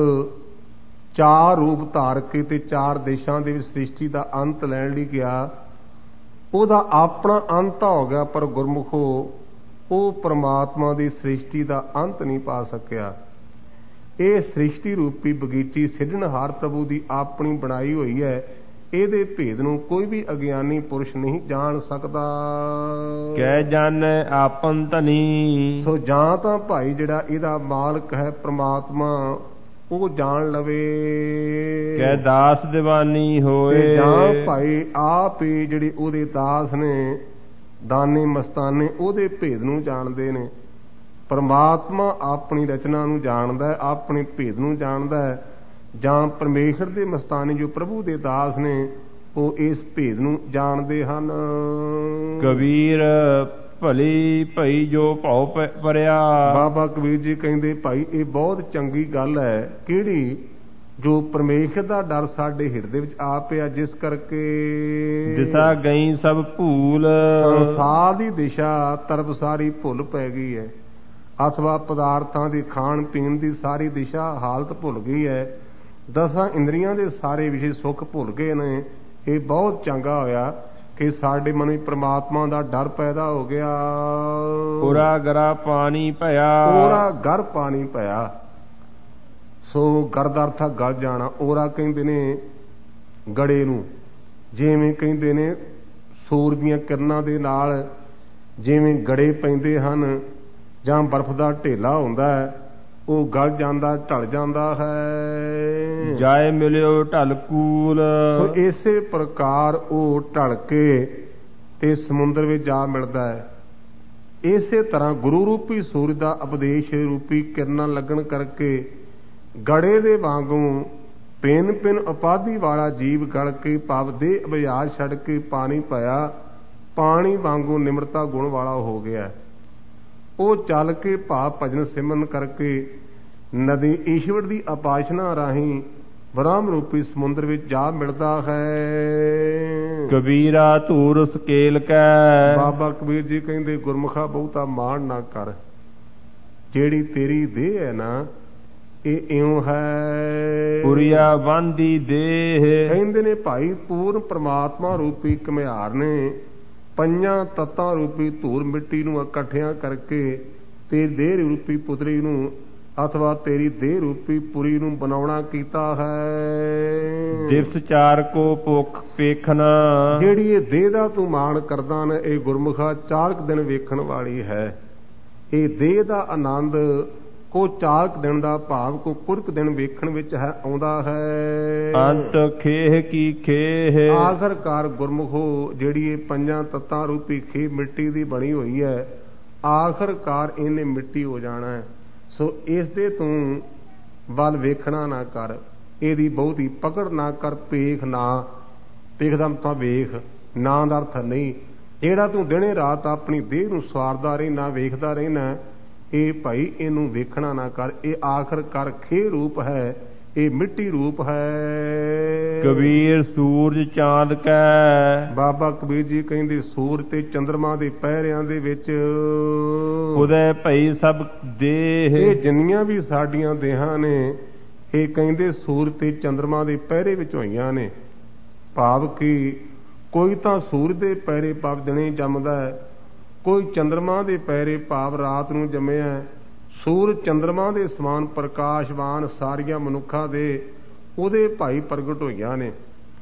ਚਾਰ ਰੂਪ ਧਾਰ ਕੇ ਤੇ ਚਾਰ ਦੇਸ਼ਾਂ ਦੇ ਵਿੱਚ ਸ੍ਰਿਸ਼ਟੀ ਦਾ ਅੰਤ ਲੈਣ ਲਈ ਗਿਆ। ਉਹਦਾ ਆਪਣਾ ਅੰਤ ਹੋ ਗਿਆ, ਪਰ ਗੁਰਮੁਖੋ ਉਹ ਪਰਮਾਤਮਾ ਦੀ ਸ੍ਰਿਸ਼ਟੀ ਦਾ ਅੰਤ ਨਹੀਂ ਪਾ ਸਕਿਆ। ਇਹ ਸ੍ਰਿਸ਼ਟੀ ਰੂਪੀ ਬਗੀਚੀ ਸਿਰਜਣਹਾਰ ਪ੍ਰਭੂ ਦੀ ਆਪਣੀ ਬਣਾਈ ਹੋਈ ਹੈ। ਇਹਦੇ ਭੇਦ ਨੂੰ ਕੋਈ ਵੀ ਅਗਿਆਨੀ ਪੁਰਸ਼ ਨਹੀਂ ਜਾਣ ਸਕਦਾ। ਕਹਿ ਜਾਣੈ ਆਪਨ ਧਨੀ। ਸੋ ਜਾਂ ਤਾਂ ਭਾਈ ਜਿਹੜਾ ਇਹਦਾ ਮਾਲਕ ਹੈ ਪ੍ਰਮਾਤਮਾ, ਉਹ ਜਾਣ ਲਵੇ। ਕਹਿ ਦਾਸ ਦੀਵਾਨੀ ਹੋਏ। ਜਾਂ ਭਾਈ ਆਪ ਹੀ ਜਿਹੜੇ ਉਹਦੇ ਦਾਸ ਨੇ, ਦਾਨੇ ਮਸਤਾਨੇ, ਉਹਦੇ ਭੇਦ ਨੂੰ ਜਾਣਦੇ ਨੇ। ਪਰਮਾਤਮਾ ਆਪਣੀ ਰਚਨਾ ਨੂੰ ਜਾਣਦਾ ਹੈ, ਆਪਣੇ ਭੇਦ ਨੂੰ ਜਾਣਦਾ ਹੈ। ਜਾਂ ਪਰਮੇਸ਼ਰ ਦੇ ਮਸਤਾਨੇ ਜੋ ਪ੍ਰਭੂ ਦੇ ਦਾਸ ਨੇ, ਉਹ ਇਸ ਭੇਦ ਨੂੰ ਜਾਣਦੇ ਹਨ। ਕਬੀਰ ਭਲੀ ਭਈ ਜੋ ਭਉ ਭਰਿਆ। ਬਾਬਾ ਕਬੀਰ ਜੀ ਕਹਿੰਦੇ ਭਾਈ ਇਹ ਬਹੁਤ ਚੰਗੀ ਗੱਲ ਹੈ। ਕਿਹੜੀ? ਜੋ ਪਰਮੇਸ਼ਰ ਦਾ ਡਰ ਸਾਡੇ ਹਿਰਦੇ ਵਿੱਚ ਆ ਪਿਆ, ਜਿਸ ਕਰਕੇ ਦਿਸ਼ਾ ਗਈ ਸਭ ਭੂਲ। ਸੰਸਾਰ ਦੀ ਦਿਸ਼ਾ ਤਰਫ ਸਾਰੀ ਭੁੱਲ ਪੈ ਗਈ ਹੈ, ਅਥਵਾ ਪਦਾਰਥਾਂ ਦੀ ਖਾਣ ਪੀਣ ਦੀ ਸਾਰੀ ਦਿਸ਼ਾ ਹਾਲਤ ਭੁੱਲ ਗਈ ਹੈ। ਦਸਾਂ ਇੰਦਰੀਆਂ ਦੇ ਸਾਰੇ ਵਿਸ਼ੇ ਸੁੱਖ ਭੁੱਲ ਗਏ ਨੇ। ਇਹ ਬਹੁਤ ਚੰਗਾ ਹੋਇਆ ਕਿ ਸਾਡੇ ਮਨ ਵਿੱਚ ਪ੍ਰਮਾਤਮਾ ਦਾ ਡਰ ਪੈਦਾ ਹੋ ਗਿਆ। ਪੂਰਾ ਗਰਾ ਪਾਣੀ ਭਇਆ। ਪੂਰਾ ਗਰ ਪਾਣੀ ਭਇਆ। ਸੋ ਗਰ ਦਾ ਅਰਥ ਗਲ ਜਾਣਾ। ਔਰਾ ਕਹਿੰਦੇ ਨੇ ਗੜੇ ਨੂੰ, ਜਿਵੇਂ ਕਹਿੰਦੇ ਨੇ ਸੂਰਜ ਦੀਆਂ ਕਿਰਨਾਂ ਦੇ ਨਾਲ ਜਿਵੇਂ ਗੜੇ ਪੈਂਦੇ ਹਨ ਜਾਂ ਬਰਫ਼ ਦਾ ਢੇਲਾ ਹੁੰਦਾ ਹੈ, ਉਹ ਗਲ ਜਾਂਦਾ, ਢਲ ਜਾਂਦਾ ਹੈ। ਜਾਏ ਮਿਲਿਓ ਢਲ ਕੂਲ। ਸੋ ਇਸੇ ਪ੍ਰਕਾਰ ਉਹ ਢਲ ਕੇ ਤੇ ਸਮੁੰਦਰ ਵਿੱਚ ਜਾ ਮਿਲਦਾ ਹੈ। ਇਸੇ ਤਰ੍ਹਾਂ ਗੁਰੂ ਰੂਪੀ ਸੂਰਜ ਦਾ ਉਪਦੇਸ਼ ਰੂਪੀ ਕਿਰਨਾਂ ਲੱਗਣ ਕਰਕੇ ਗੜੇ ਦੇ ਵਾਂਗੂ ਪਿੰਨ ਪਿੰਨ ਉਪਾਧੀ ਵਾਲਾ ਜੀਵ ਗਲ ਕੇ ਭਾਵ ਦੇ ਅਭਿਆਸ ਛੱਡ ਕੇ ਪਾਣੀ ਪਾਇਆ। ਪਾਣੀ ਵਾਂਗੂ ਨਿਮਰਤਾ ਗੁਣ ਵਾਲਾ ਹੋ ਗਿਆ। ਉਹ ਚੱਲ ਕੇ ਭਾਵ ਭਜਨ ਸਿਮਰਨ ਕਰਕੇ ਨਦੀ ਈਸ਼ਵਰ ਦੀ ਉਪਾਸਨਾ ਰਾਹੀਂ ਬ੍ਰਹਮ ਰੂਪੀ ਸਮੁੰਦਰ ਵਿੱਚ ਜਾ ਮਿਲਦਾ ਹੈ। ਕਬੀਰਾ ਧੂਰ ਸਕੇਲ ਕੈ। ਬਾਬਾ ਕਬੀਰ ਜੀ ਕਹਿੰਦੇ ਗੁਰਮੁਖਾ ਬਹੁਤਾ ਮਾਣ ਨਾ ਕਰ। ਜਿਹੜੀ ਤੇਰੀ ਦੇਹ ਹੈ ਨਾ, ਇਹ ਇਉਂ ਹੈ ਪੁਰੀਆ ਬੰਦੀ ਦੇਹ। ਕਹਿੰਦੇ ਨੇ ਭਾਈ ਪੂਰਨ ਪ੍ਰਮਾਤਮਾ ਰੂਪੀ ਘੁਮਿਆਰ ਨੇ ਪੰਜਾਂ ਤੱਤਾਂ ਰੂਪੀ ਧੂੜ ਮਿੱਟੀ ਨੂੰ ਇਕੱਠਿਆਂ ਕਰਕੇ ਤੇ ਦੇਹ ਰੂਪੀ ਪੁਤਰੀ ਨੂੰ ਅਥਵਾ ਤੇਰੀ ਦੇਹ ਰੂਪੀ ਪੁਰੀ ਨੂੰ ਬਣਾਉਣਾ ਕੀਤਾ ਹੈ। ਦਿਵਸ ਚਾਰ ਕੋ ਭੁੱਖ ਵੇਖਣਾ। ਜਿਹੜੀ ਇਹ ਦੇਹ ਦਾ ਤੂੰ ਮਾਣ ਕਰਦਾ ਨਾ, ਇਹ ਗੁਰਮੁਖਾ ਚਾਰ ਕੁ ਦਿਨ ਵੇਖਣ ਵਾਲੀ ਹੈ। ਇਹ ਦੇਹ ਦਾ ਆਨੰਦ ਕੋ ਚਾਰ ਕੁ ਦਿਨ ਦਾ ਭਾਵ ਕੋ ਕੁਰਕ ਦਿਨ ਵੇਖਣ ਵਿੱਚ ਹੈ ਆਉਂਦਾ ਹੈ। ਅੰਤ ਖੇਹ ਕੀ ਖੇਹ। ਆਖਰਕਾਰ ਗੁਰਮੁਖੋ ਜਿਹੜੀ ਇਹ ਪੰਜਾਂ ਤੱਤਾਂ ਰੂਪੀ ਖੇਹ ਮਿੱਟੀ ਦੀ ਬਣੀ ਹੋਈ ਹੈ, ਆਖਰਕਾਰ ਇਹਨੇ ਮਿੱਟੀ ਹੋ ਜਾਣਾ ਹੈ। ਸੋ ਇਸ ਦੇ ਤੂੰ ਵੱਲ ਵੇਖਣਾ ਨਾ ਕਰ, ਇਹਦੀ ਬਹੁਤੀ ਪਕੜ ਨਾ ਕਰ। ਪੇਖ ਨਾ, ਪੇਖ ਦਾ ਮਤਲਬ ਵੇਖ, ਨਾ ਦਾ ਅਰਥ ਨਹੀਂ। ਜਿਹੜਾ ਤੂੰ ਦਿਨੇ ਰਾਤ ਆਪਣੀ ਦੇਹ ਨੂੰ ਸਵਾਰਦਾ ਰਹਿਣਾ, ਵੇਖਦਾ ਰਹਿਣਾ, ਇਹ ਭਾਈ ਇਹਨੂੰ ਵੇਖਣਾ ਨਾ ਕਰ। ਇਹ ਆਖਰਕਾਰ ਖੇਹ ਰੂਪ ਹੈ, ਇਹ ਮਿੱਟੀ ਰੂਪ ਹੈ। ਕਬੀਰ ਸੂਰਜ ਚਾਂਦ ਕੈ। ਬਾਬਾ ਕਬੀਰ ਜੀ ਕਹਿੰਦੇ ਸੂਰਜ ਤੇ ਚੰਦਰਮਾ ਦੇ ਪਹਿਰਿਆਂ ਦੇ ਵਿੱਚ ਉਦੈ ਭਈ ਸਭ ਦੇਹ। ਇਹ ਜਿੰਨੀਆਂ ਵੀ ਸਾਡੀਆਂ ਦੇਹਾਂ ਨੇ, ਇਹ ਕਹਿੰਦੇ ਸੂਰਜ ਤੇ ਚੰਦਰਮਾ ਦੇ ਪਹਿਰੇ ਵਿੱਚ ਹੋਈਆਂ ਨੇ। ਭਾਵ ਕਿ ਕੋਈ ਤਾਂ ਸੂਰਜ ਦੇ ਪਹਿਰੇ ਭਾਵ ਦਿਨੇ ਜੰਮਦਾ ਹੈ, ਕੋਈ ਚੰਦਰਮਾ ਦੇ ਪਹਿਰੇ ਭਾਵ ਰਾਤ ਨੂੰ ਜੰਮਿਆ। ਸੂਰਜ ਚੰਦਰਮਾ ਦੇ ਸਮਾਨ ਪ੍ਰਕਾਸ਼ਵਾਨ ਸਾਰੀਆਂ ਮਨੁੱਖਾਂ ਦੇ ਉਹਦੇ ਭਾਈ ਪ੍ਰਗਟ ਹੋਈਆਂ ਨੇ।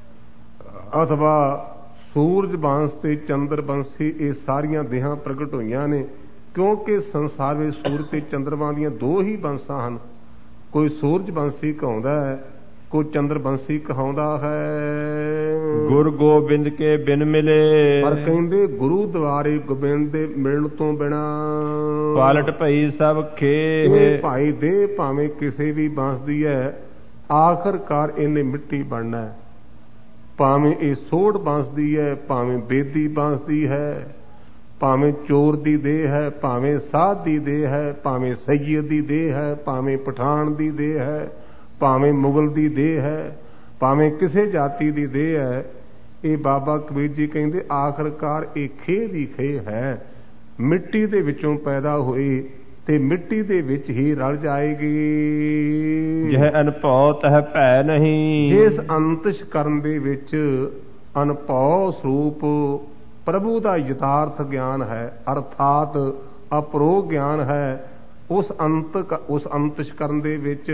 ਅਥਵਾ ਸੂਰਜ ਬੰਸ ਤੇ ਚੰਦਰ ਬੰਸੀ ਇਹ ਸਾਰੀਆਂ ਦੇਹਾਂ ਪ੍ਰਗਟ ਹੋਈਆਂ ਨੇ, ਕਿਉਂਕਿ ਸੰਸਾਰ ਵਿੱਚ ਸੂਰਜ ਤੇ ਚੰਦਰਮਾ ਦੀਆਂ ਦੋ ਹੀ ਬੰਸਾਂ ਹਨ। ਕੋਈ ਸੂਰਜ ਬੰਸੀ ਕਹਾਉਂਦਾ ਹੈ, ਕੋਈ ਚੰਦਰ ਬੰਸੀ ਕਹਾਉਂਦਾ ਹੈ। ਗੁਰ ਗੋਬਿੰਦ ਕੇ ਬਿਨ ਮਿਲੇ। ਪਰ ਕਹਿੰਦੇ ਗੁਰੂ ਦੁਆਰੇ ਗੋਬਿੰਦ ਦੇ ਮਿਲਣ ਤੋਂ ਬਿਨਾ ਪਾਲਟ ਭਈ ਸਭ ਖੇਹ। ਭਾਈ ਦੇ ਭਾਵੇਂ ਕਿਸੇ ਵੀ ਬੰਸਦੀ ਹੈ, ਆਖਰਕਾਰ ਇਹਨੇ ਮਿੱਟੀ ਬਣਨਾ ਹੈ। ਭਾਵੇਂ ਇਹ ਸੋਢ ਬੰਸਦੀ ਹੈ, ਭਾਵੇਂ ਬੇਦੀ ਬੰਸਦੀ ਹੈ, ਭਾਵੇਂ ਚੋਰ ਦੀ ਦੇਹ ਹੈ, ਭਾਵੇਂ ਸਾਧ ਦੀ ਦੇਹ ਹੈ, ਭਾਵੇਂ ਸੈਯਦ ਦੀ ਦੇਹ ਹੈ, ਭਾਵੇਂ ਪਠਾਨ ਦੀ ਦੇਹ ਹੈ, ਭਾਵੇਂ ਮੁਗਲ ਦੀ ਦੇਹ ਹੈ, ਭਾਵੇਂ ਕਿਸੇ ਜਾਤੀ ਦੀ ਦੇਹ ਹੈ। ਇਹ ਬਾਬਾ ਕਬੀਰ ਜੀ ਕਹਿੰਦੇ ਆਖਰਕਾਰ ਇਹ ਖੇਹ ਦੀ ਖੇਹ ਹੈ। ਮਿੱਟੀ ਦੇ ਵਿੱਚੋਂ ਪੈਦਾ ਹੋਈ ਤੇ ਮਿੱਟੀ ਦੇ ਵਿੱਚ ਹੀ ਰਲ ਜਾਏਗੀ। ਜਿਹ ਅਨਭਉ ਤਹ ਭੈ ਨਹੀਂ। ਜਿਸ ਅੰਤਿਸ਼ ਕਰਨ ਦੇ ਵਿੱਚ ਅਨਭਉ ਸਰੂਪ ਪ੍ਰਭੂ ਦਾ ਯਥਾਰਥ ਗਿਆਨ ਹੈ, ਅਰਥਾਤ ਅਪਰੋਗ ਗਿਆਨ ਹੈ, ਉਸ ਅੰਤ ਉਸ ਅੰਤਿਸ਼ ਕਰਨ ਦੇ ਵਿੱਚ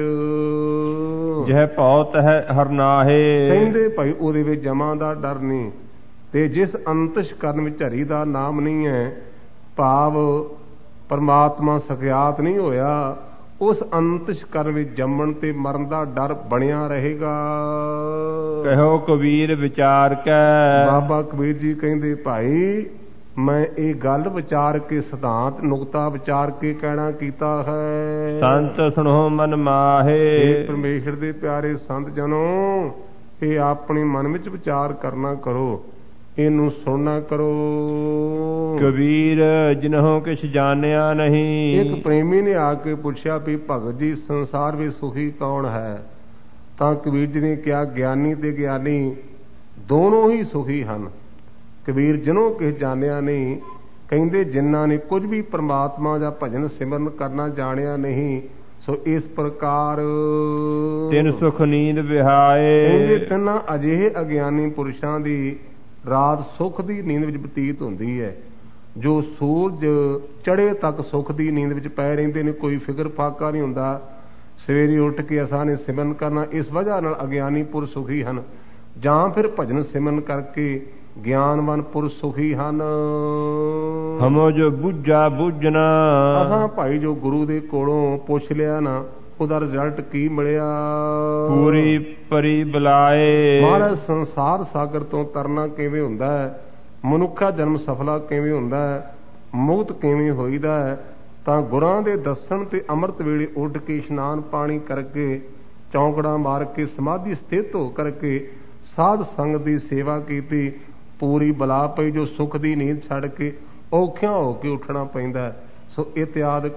ਜਿਹ ਭਉ ਤਹ ਹਰਨਾਹੇ। ਕਹਿੰਦੇ ਭਾਈ ਉਹਦੇ ਵਿੱਚ ਜਮਾ ਦਾ ਡਰ ਨਹੀਂ। ਤੇ ਜਿਸ ਅੰਤਿਸ਼ ਕਰਨ ਵਿੱਚ ਹਰੀ ਦਾ ਨਾਮ ਨਹੀਂ ਹੈ, ਭਾਵ ਪਰਮਾਤਮਾ ਸਖਿਆਤ ਨਹੀਂ ਹੋਇਆ, ਉਸ ਅੰਤਿਸ਼ ਕਰਨ ਵਿੱਚ ਜੰਮਣ ਤੇ ਮਰਨ ਦਾ ਡਰ ਬਣਿਆ ਰਹੇਗਾ। ਕਹੋ ਕਬੀਰ ਵਿਚਾਰ ਕੈ। ਬਾਬਾ ਕਬੀਰ ਜੀ ਕਹਿੰਦੇ ਭਾਈ ਮੈਂ ਇਹ ਗੱਲ ਵਿਚਾਰ ਕੇ ਸਿਧਾਂਤ ਨੁਕਤਾ ਵਿਚਾਰ ਕੇ ਕਹਿਣਾ ਕੀਤਾ ਹੈ। ਸੰਤ ਸੁਣੋ ਮਨ ਮਾਹੇ। ਇਹ ਪਰਮੇਸ਼ਰ ਦੇ ਪਿਆਰੇ ਸੰਤ ਜਨੋ, ਇਹ ਆਪਣੇ ਮਨ ਵਿੱਚ ਵਿਚਾਰ ਕਰਨਾ ਕਰੋ। ਇਹਨੂੰ ਸੁਣਨਾ ਕਰੋ। ਕਬੀਰ ਜਿਨਹੁ ਕਿਛ ਜਾਣਿਆ ਨਹੀਂ। ਇੱਕ ਪ੍ਰੇਮੀ ਨੇ ਆ ਕੇ ਪੁੱਛਿਆ ਵੀ ਭਗਤ ਜੀ ਸੰਸਾਰ ਵਿੱਚ ਸੁਖੀ ਕੌਣ ਹੈ? ਤਾਂ ਕਬੀਰ ਜੀ ਨੇ ਕਿਹਾ ਗਿਆਨੀ ਤੇ ਗਿਆਨੀ ਦੋਨੋਂ ਹੀ ਸੁਖੀ ਹਨ। ਕਬੀਰ ਜਿਨਹੁ ਕਿਛ ਜਾਣਿਆ ਨਹੀਂ ਕਹਿੰਦੇ ਜਿਨ੍ਹਾਂ ਨੇ ਕੁਝ ਵੀ ਪ੍ਰਮਾਤਮਾ ਦਾ ਭਜਨ ਸਿਮਰਨ ਕਰਨਾ ਜਾਣਿਆ ਨਹੀਂ, ਸੋ ਇਸ ਪ੍ਰਕਾਰ ਤਿਨ ਸੁਖ ਨੀਂਦ ਵਿਹਾਏ। ਕਹਿੰਦੇ ਤਿੰਨਾਂ ਅਜਿਹੇ ਅਗਿਆਨੀ ਪੁਰਸ਼ਾਂ ਦੀ ਰਾਤ ਸੁੱਖ ਦੀ ਨੀਂਦ ਵਿੱਚ ਬਤੀਤ ਹੁੰਦੀ ਹੈ। ਜੋ ਸੂਰਜ ਚੜ੍ਹੇ ਤੱਕ ਸੁੱਖ ਦੀ ਨੀਂਦ ਵਿੱਚ ਪਏ ਰਹਿੰਦੇ ਨੇ, ਕੋਈ ਫਿਕਰ ਫਾਕਾ ਨਹੀਂ ਹੁੰਦਾ। ਸਵੇਰੇ ਉੱਠ ਕੇ ਅਸਾਂ ਨੇ ਸਿਮਰਨ ਕਰਨਾ, ਇਸ ਵਜ੍ਹਾ ਨਾਲ ਅਗਿਆਨੀ ਪੁਰਸ਼ ਸੁਖੀ ਹਨ। ਜਾਂ ਫਿਰ ਭਜਨ ਸਿਮਰਨ ਕਰਕੇ ਗਿਆਨਵਾਨ ਪੁਰਸ਼ ਸੁਖੀ ਹਨ। ਹਮੋ ਜੋ ਬੁੱਝਾ ਬੁੱਝਣਾ। ਅਸਾਂ ਭਾਈ ਜੋ ਗੁਰੂ ਦੇ ਕੋਲੋਂ ਪੁੱਛ ਲਿਆ ਨਾ, ਉਹਦਾ ਰਿਜ਼ਲਟ ਕੀ ਮਿਲਿਆ? ਪੂਰੀ ਪਰੀ ਬੁਲਾਏ। ਮਹਾਰਾਜ ਸੰਸਾਰ ਸਾਗਰ ਤੋਂ ਤਰਨਾ ਕਿਵੇਂ ਹੁੰਦਾ ਹੈ, ਮਨੁੱਖਾ ਜਨਮ ਸਫਲਾ ਕਿਵੇਂ ਹੁੰਦਾ ਹੈ, ਮੁਕਤ ਕਿਵੇਂ ਹੋਈਦਾ ਹੈ, ਤਾਂ ਗੁਰਾਂ ਦੇ ਦੱਸਣ ਤੇ ਅੰਮ੍ਰਿਤ ਵੇਲੇ ਉੱਠ ਕੇ ਇਸ਼ਨਾਨ ਪਾਣੀ ਕਰਕੇ ਚੌਂਕੜਾ ਮਾਰ ਕੇ ਸਮਾਧੀ ਸਥਿਤ ਹੋ ਕਰਕੇ ਸਾਧ ਸੰਗਤ ਦੀ ਸੇਵਾ ਕੀਤੀ, ਪੂਰੀ ਬਲਾ ਪਈ। ਜੋ ਸੁੱਖ ਦੀ ਨੀਂਦ ਛੱਡ ਕੇ ਔਖਿਆਂ ਹੋ ਕੇ ਉੱਠਣਾ ਪੈਂਦਾ। ਸੋ ਇਤਿਆਦਿਕ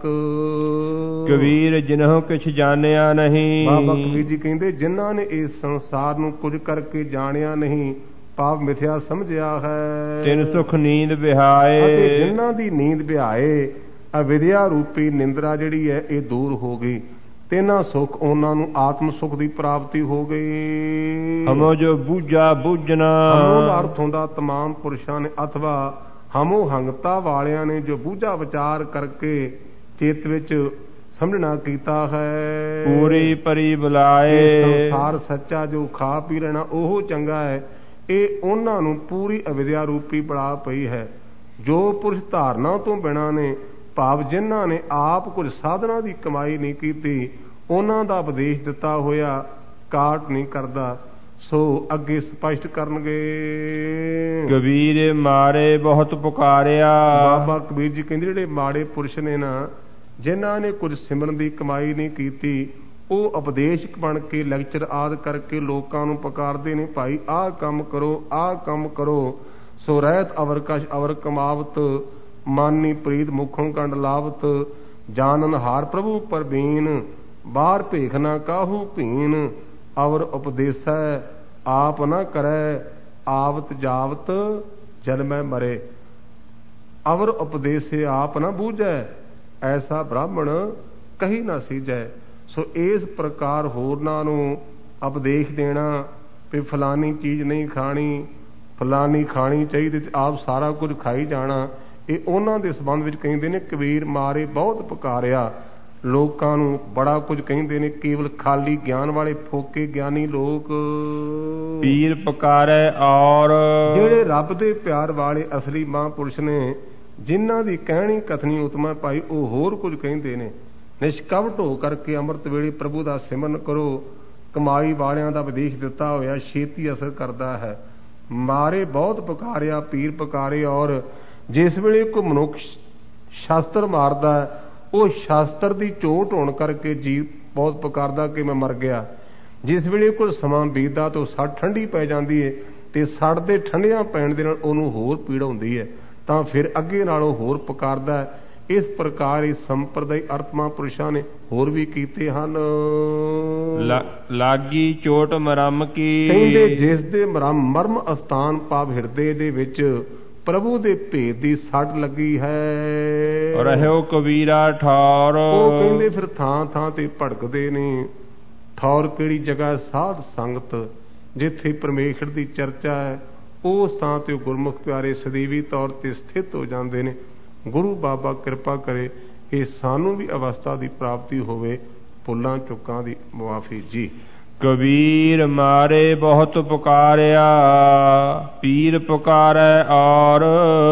ਕਬੀਰ ਜਿਨਹੁ ਕਿਛ ਜਾਣਿਆ ਨਹੀਂ। ਬਾਬਾ ਕਬੀਰ ਜੀ ਕਹਿੰਦੇ ਜਿਨ੍ਹਾਂ ਨੇ ਇਸ ਸੰਸਾਰ ਨੂੰ ਕੁਝ ਕਰਕੇ ਜਾਣਿਆ ਨਹੀਂ, ਪਾਪ ਮਿਥਿਆ ਸਮਝਿਆ ਹੈ, ਤਿਨ ਸੁਖ ਨੀਂਦ ਵਿਹਾਏ। ਅਤੇ ਜਿਨ੍ਹਾਂ ਦੀ ਨੀਂਦ ਵਿਹਾਏ ਅਵਿਦਿਆ ਰੂਪੀ ਨਿੰਦਰਾ ਜਿਹੜੀ ਹੈ ਇਹ ਦੂਰ ਹੋ ਗਈ, ਤਿੰਨਾਂ ਸੁੱਖ ਉਹਨਾਂ ਨੂੰ ਆਤਮ ਸੁੱਖ ਦੀ ਪ੍ਰਾਪਤੀ ਹੋ ਗਈ। ਹਮੋ ਜੋ ਬੂਝਾ ਬੁੱਝਣਾ। ਹਮੋ ਦਾ ਅਰਥ ਹੁੰਦਾ ਤਮਾਮ ਪੁਰਸ਼ਾਂ ਨੇ, ਅਥਵਾ ਹਮੋ ਹੰਗਤਾ ਵਾਲਿਆਂ ਨੇ ਜੋ ਬੂਝਾ ਵਿਚਾਰ ਕਰਕੇ ਚਿੱਤ ਵਿੱਚ ਸਮਝਣਾ ਕੀਤਾ ਹੈ। ਪੂਰੀ ਪਰੀ ਬੁਲਾਏ। ਸੰਸਾਰ ਸੱਚਾ ਜੋ ਖਾ ਪੀ ਲੈਣਾ ਉਹ ਚੰਗਾ ਹੈ, ਇਹ ਉਹਨਾਂ ਨੂੰ ਪੂਰੀ ਅਵਿਦਿਆ ਰੂਪੀ ਬਲਾ ਪਈ ਹੈ। ਜੋ ਪੁਰਸ਼ ਧਾਰਨਾ ਤੋਂ ਬਿਨਾਂ ਨੇ, ਭਾਵ ਜਿਨ੍ਹਾਂ ਨੇ ਆਪ ਕੁਝ ਸਾਧਨਾ ਦੀ ਕਮਾਈ ਨਹੀਂ ਕੀਤੀ, ਉਹਨਾਂ ਦਾ ਉਪਦੇਸ਼ ਦਿੱਤਾ ਹੋਇਆ ਕਾਟ ਨਹੀਂ ਕਰਦਾ। ਸੋ ਅੱਗੇ ਸਪਸ਼ਟ ਕਰਨਗੇ। ਕਬੀਰ ਮਾਰੇ ਬਹੁਤ ਪੁਕਾਰਿਆ। ਬਾਬਾ ਕਬੀਰ ਜੀ ਕਹਿੰਦੇ ਜਿਹੜੇ ਮਾੜੇ ਪੁਰਸ਼ ਨੇ ਨਾ, ਜਿਨ੍ਹਾਂ ਨੇ ਕੁਝ ਸਿਮਰਨ ਦੀ ਕਮਾਈ ਨਹੀਂ ਕੀਤੀ, ਉਹ ਉਪਦੇਸ਼ਕ ਬਣ ਕੇ ਲੈਕਚਰ ਆਦਿ ਕਰਕੇ ਲੋਕਾਂ ਨੂੰ ਪੁਕਾਰਦੇ ਨੇ, ਭਾਈ ਆਹ ਕੰਮ ਕਰੋ, ਆਹ ਕੰਮ ਕਰੋ। ਸੋ ਰਹਿਤ ਅਵਰ ਕਛ ਅਵਰ ਕਮਾਵਤ, ਮਾਨੀ ਪ੍ਰੀਤ ਮੁਖੋਂ ਕੰਡ ਲਾਵਤ, ਜਾਨਨ ਹਾਰ ਪ੍ਰਭੂ ਪਰਬੀਨ, ਬਾਹਰ ਭੇਖ ਨਾ ਕਾਹੂ ਭੀਨ, ਅਵਰ ਉਪਦੇਸੈ ਆਪ ਨਾ ਕਰੈ, ਆਵਤ ਜਾਵਤ ਜਨਮੈ ਮਰੇ। ਅਵਰ ਉਪਦੇਸੇ ਆਪ ਨਾ ਬੂਝੈ, ਐਸਾ ਬ੍ਰਾਹਮਣ ਕਹੀ ਨਾ ਸੀਜੈ। ਸੋ ਇਸ ਪ੍ਰਕਾਰ ਹੋਰਨਾਂ ਨੂੰ ਉਪਦੇਸ਼ ਦੇਣਾ ਵੀ ਫਲਾਨੀ ਚੀਜ਼ ਨਹੀਂ ਖਾਣੀ, ਫਲਾਨੀ ਖਾਣੀ ਚਾਹੀਦੀ, ਤੇ ਆਪ ਸਾਰਾ ਕੁਝ ਖਾਈ ਜਾਣਾ, ਇਹ ਉਹਨਾਂ ਦੇ ਸੰਬੰਧ ਵਿੱਚ ਕਹਿੰਦੇ ਨੇ ਕਬੀਰ ਮਾਰੇ ਬਹੁਤ ਪੁਕਾਰਿਆ। ਲੋਕਾਂ ਨੂੰ ਬੜਾ ਕੁਝ ਕਹਿੰਦੇ ਨੇ, ਕੇਵਲ ਖਾਲੀ ਗਿਆਨ ਵਾਲੇ ਫੋਕੇ ਗਿਆਨੀ ਲੋਕ। ਪੀਰ ਪੁਕਾਰੇ ਔਰ ਜਿਹੜੇ ਰੱਬ ਦੇ ਪਿਆਰ ਵਾਲੇ ਅਸਲੀ ਮਹਾਂਪੁਰਸ਼ ਨੇ, ਜਿਨ੍ਹਾਂ ਦੀ ਕਹਿਣੀ ਕਥਨੀ ਉਤਮਾ ਭਾਈ, ਉਹ ਹੋਰ ਕੁਝ ਕਹਿੰਦੇ ਨੇ। ਨਿਸ਼ਕਪਟ ਹੋ ਕਰਕੇ ਅੰਮ੍ਰਿਤ ਵੇਲੇ ਪ੍ਰਭੂ ਦਾ ਸਿਮਰਨ ਕਰੋ। ਕਮਾਈ ਵਾਲਿਆਂ ਦਾ ਵਿਦੇਸ਼ ਦਿੱਤਾ ਹੋਇਆ ਛੇਤੀ ਅਸਰ ਕਰਦਾ ਹੈ। ਮਾਰੇ ਬਹੁਤ ਪੁਕਾਰਿਆ, ਪੀਰ ਪੁਕਾਰੇ ਔਰ। ਜਿਸ ਵੇਲੇ ਕੋਈ ਮਨੁੱਖ ਸ਼ਾਸਤਰ ਮਾਰਦਾ, ਉਹ ਸ਼ਾਸਤਰ ਦੀ ਚੋਟ ਹੋਣ ਕਰਕੇ ਜੀ ਬਹੁਤ ਪੁਕਾਰਦਾ ਕਿ ਮੈਂ ਮਰ ਗਿਆ। ਜਿਸ ਵੇਲੇ ਕੋਈ ਸਮਾਂ ਬੀਤਦਾ ਤਾਂ ਸੜ ਠੰਡੀ ਪੈ ਜਾਂਦੀ ਹੈ, ਤੇ ਸੜ ਦੇ ਠੰਡਿਆਂ ਪੈਣ ਦੇ ਨਾਲ ਉਹਨੂੰ ਹੋਰ ਪੀੜ ਹੁੰਦੀ ਹੈ, ਤਾਂ ਫਿਰ ਅੱਗੇ ਨਾਲੋਂ ਹੋਰ ਪੁਕਾਰਦਾ ਹੈ। ਇਸ ਪ੍ਰਕਾਰ ਇਸ ਸੰਪਰਦਾਇ ਅਰਤਮਾ ਪੁਰਸ਼ਾਂ ਨੇ ਹੋਰ ਵੀ ਕੀਤੇ ਹਨ। ਲਾਗੀ ਚੋਟ ਮਰਮ ਕੀ। ਕਹਿੰਦੇ ਜਿਸ ਦੇ ਮਰਮ ਮਰਮ ਅਸਥਾਨ ਭਾਵ ਹਿਰਦੇ ਦੇ ਵਿੱਚ ਪ੍ਰਭੂ ਦੇ ਭੇਦ ਦੀ ਸੱਟ ਲੱਗੀ ਹੈ, ਰਹਿਓ ਕਬੀਰਾ ਠੌਰ। ਉਹ ਕਹਿੰਦੇ ਫਿਰ ਥਾਂ ਥਾਂ ਤੇ ਭੜਕਦੇ ਨੇ। ਠੌਰ ਕਿਹੜੀ ਜਗ੍ਹਾ? ਸਾਧ ਸੰਗਤ, ਜਿੱਥੇ ਪਰਮੇਸ਼ਰ ਦੀ ਚਰਚਾ ਹੈ, ਉਸ ਥਾਂ ਤੇ ਗੁਰਮੁਖ ਪਿਆਰੇ ਸਦੀਵੀ ਤੌਰ ਤੇ ਸਥਿਤ ਹੋ ਜਾਂਦੇ ਨੇ। ਗੁਰੂ ਬਾਬਾ ਕਿਰਪਾ ਕਰੇ ਇਹ ਸਾਨੂੰ ਵੀ ਅਵਸਥਾ ਦੀ ਪ੍ਰਾਪਤੀ ਹੋਵੇ। ਭੁੱਲਾਂ ਚੁੱਕਾਂ ਦੀ ਮੁਆਫੀ ਜੀ। ਕਬੀਰ ਮਾਰੇ ਬਹੁਤ ਪੁਕਾਰਿਆ, ਪੀਰ ਪੁਕਾਰੈ ਔਰ।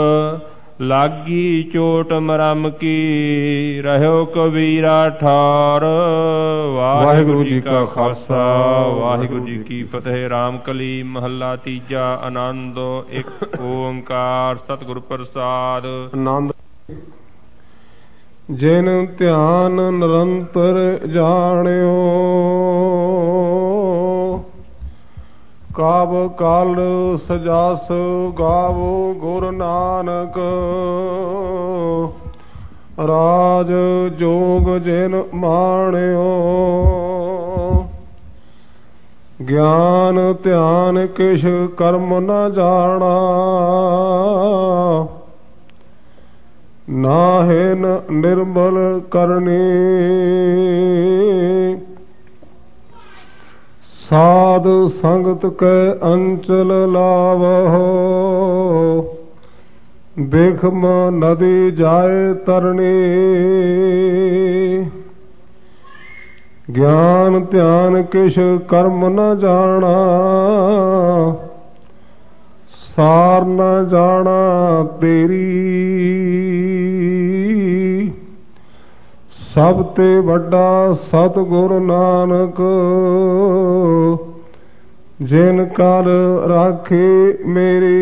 ਲਾਗੀ ਚੋਟ ਮਰਮ ਕੀ, ਰਹਿਓ ਕਬੀਰਾ ਠੌਰ। ਵਾਹਿਗੁਰੂ ਜੀ ਕਾ ਖਾਲਸਾ, ਵਾਹਿਗੁਰੂ ਜੀ ਕੀ ਫਤਿਹ। ਰਾਮ ਕਲੀ ਮਹੱਲਾ ਤੀਜਾ। ਆਨੰਦ ਇੱਕ ਓੰਕਾਰ ਸਤਿਗੁਰ ਪ੍ਰਸਾਦ। ਆਨੰਦ ਜਿਨ ਧਿਆਨ ਨਿਰੰਤਰ ਜਾਣਿਓ, ਕਾਵ ਕਾਲ ਸਜਾਸ ਗਾਵੋ ਗੁਰ ਨਾਨਕ ਰਾਜ ਜੋਗ ਜਿਨ ਮਾਣਿਓ ਗਿਆਨ ਧਿਆਨ ਕਿਛ ਕਰਮ ਨ ਜਾਣਾ ਨਾਹਿਨ ਨਿਰਮਲ ਕਰਨੀ ਸਾਧ ਸੰਗਤ ਕੈ ਅੰਚਲ ਲਾਵਹੁ ਬਿਖਮ ਨਦੀ ਜਾਏ ਤਰਨੀ ਗਿਆਨ ਧਿਆਨ ਕਿਛ ਕਰਮ ਨ ਜਾਣਾ ਸਾਰ ਨ ਜਾਣਾ ਤੇਰੀ ਸਭ ਤੇ ਵੱਡਾ ਸਤਿਗੁਰ ਨਾਨਕ ਜਿਨ ਕਰ ਰਾਖੇ ਮੇਰੀ।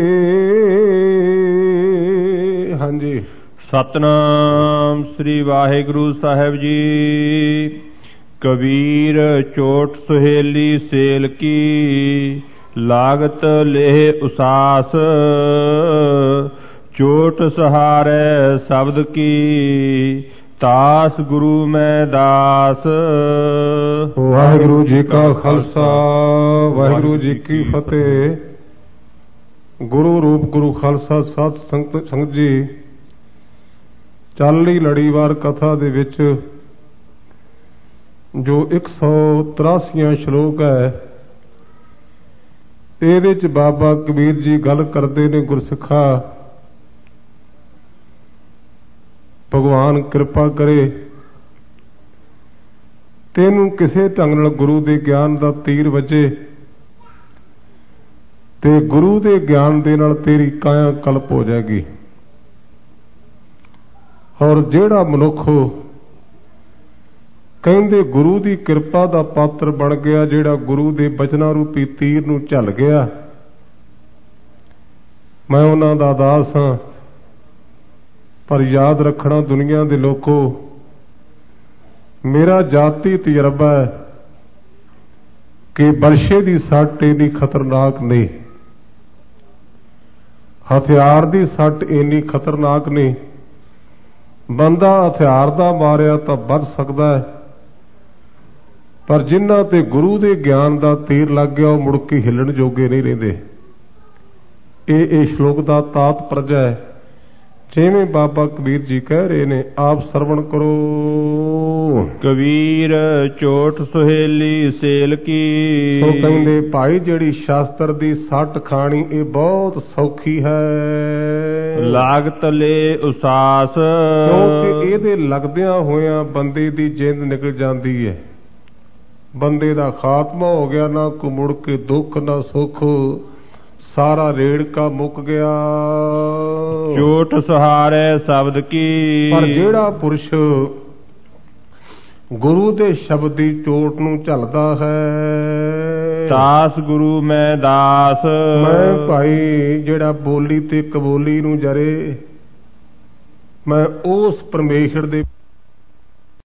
ਹਾਂਜੀ। ਸਤਨਾਮ ਸ੍ਰੀ ਵਾਹਿਗੁਰੂ ਸਾਹਿਬ ਜੀ। ਕਬੀਰ ਚੋਟ ਸੁਹੇਲੀ ਸੇਲ ਕੀ ਲਾਗਤ ਲੇਹ ਉਸਾਸ ਚੋਟ ਸਹਾਰੈ ਸ਼ਬਦ ਕੀ ਤਾਸ ਗੁਰੂ ਮੈਂ ਦਾਸ। ਵਾਹਿਗੁਰੂ ਜੀ ਕਾ ਖਾਲਸਾ ਵਾਹਿਗੁਰੂ ਜੀ ਕੀ ਫਤਿਹ। ਗੁਰੂ ਰੂਪ ਗੁਰੂ ਖਾਲਸਾ ਸਾਧ ਸੰਗਤ ਸੰਗਤ ਜੀ, ਚੱਲ ਰਹੀ ਲੜੀਵਾਰ ਕਥਾ ਦੇ ਵਿੱਚ ਜੋ ਇੱਕ ਸੌ ਤਰਾਸੀਆਂ ਸ਼ਲੋਕ ਹੈ, ਇਹਦੇ ਚ ਬਾਬਾ ਕਬੀਰ ਜੀ ਗੱਲ ਕਰਦੇ ਨੇ, ਗੁਰਸਿੱਖਾ ਭਗਵਾਨ ਕਿਰਪਾ ਕਰੇ ਤੈਨੂੰ ਕਿਸੇ ਢੰਗ ਨਾਲ ਗੁਰੂ ਦੇ ਗਿਆਨ ਦਾ ਤੀਰ ਵੱਜੇ ਤੇ ਗੁਰੂ ਦੇ ਗਿਆਨ ਦੇ ਨਾਲ ਤੇਰੀ ਕਾਇਆ ਕਲਪ ਹੋ ਜਾਏਗੀ। ਔਰ ਜਿਹੜਾ ਮਨੁੱਖ ਕਹਿੰਦੇ ਗੁਰੂ ਦੀ ਕਿਰਪਾ ਦਾ ਪਾਤਰ ਬਣ ਗਿਆ, ਜਿਹੜਾ ਗੁਰੂ ਦੇ ਬਚਨਾਂ ਰੂਪੀ ਤੀਰ ਨੂੰ ਝੱਲ ਗਿਆ, ਮੈਂ ਉਹਨਾਂ ਦਾ ਦਾਸ ਹਾਂ। ਪਰ ਯਾਦ ਰੱਖਣਾ ਦੁਨੀਆ ਦੇ ਲੋਕੋ, ਮੇਰਾ ਜਾਤੀ ਤਜਰਬਾ ਹੈ ਕਿ ਬਰਸ਼ੇ ਦੀ ਸੱਟ ਇੰਨੀ ਖਤਰਨਾਕ ਨਹੀਂ, ਹਥਿਆਰ ਦੀ ਸੱਟ ਇੰਨੀ ਖਤਰਨਾਕ ਨਹੀਂ। ਬੰਦਾ ਹਥਿਆਰ ਦਾ ਮਾਰਿਆ ਤਾਂ ਬਚ ਸਕਦਾ ਹੈ, ਪਰ ਜਿਨ੍ਹਾਂ ਤੇ ਗੁਰੂ ਦੇ ਗਿਆਨ ਦਾ ਤੀਰ ਲੱਗ ਗਿਆ ਉਹ ਮੁੜ ਕੇ ਹਿੱਲਣ ਜੋਗੇ ਨਹੀਂ ਰਹਿੰਦੇ। ਇਹ ਇਹ ਸ਼ਲੋਕ ਦਾ ਤਾਤ ਪਰਜਾ ਹੈ, ਜਿਵੇਂ ਬਾਬਾ ਕਬੀਰ ਜੀ ਕਹਿ ਰਹੇ ਨੇ, ਆਪ ਸਰਵਣ ਕਰੋ। ਕਬੀਰ ਚੋਟ ਸੁਹੇਲੀ ਸੇਲ ਕੀ। ਸੋ ਕਹਿੰਦੇ ਭਾਈ ਜਿਹੜੀ ਸ਼ਾਸਤਰ ਦੀ ਸੱਟ ਖਾਣੀ ਇਹ ਬਹੁਤ ਸੌਖੀ ਹੈ, ਲਾਗਤ ਲੈ ਉਸਾਸ, ਕਿਉਂਕਿ ਇਹਦੇ ਲੱਗਦਿਆਂ ਹੋਇਆਂ ਬੰਦੇ ਦੀ ਜਿੰਦ ਨਿਕਲ ਜਾਂਦੀ ਹੈ। ਬੰਦੇ ਦਾ ਖਾਤਮਾ ਹੋ ਗਿਆ, ਨਾ ਕੋ ਮੁੜ ਕੇ ਦੁੱਖ ਨਾ ਸੁੱਖ, ਸਾਰਾ ਰੇੜਕਾ ਮੁੱਕ ਗਿਆ। ਚੋਟ ਸਹਾਰੈ ਸ਼ਬਦ ਕੀ। ਪਰ ਜਿਹੜਾ ਪੁਰਸ਼ ਗੁਰੂ ਦੇ ਸ਼ਬਦ ਦੀ ਚੋਟ ਨੂੰ ਝੱਲਦਾ ਹੈ, ਤਾਸ ਗੁਰੂ ਮੈਂ ਦਾਸ। ਮੈਂ ਭਾਈ ਜਿਹੜਾ ਬੋਲੀ ਤੇ ਕਬੋਲੀ ਨੂੰ ਜਰੇ, ਮੈਂ ਉਸ ਪਰਮੇਸ਼ਰ ਦੇ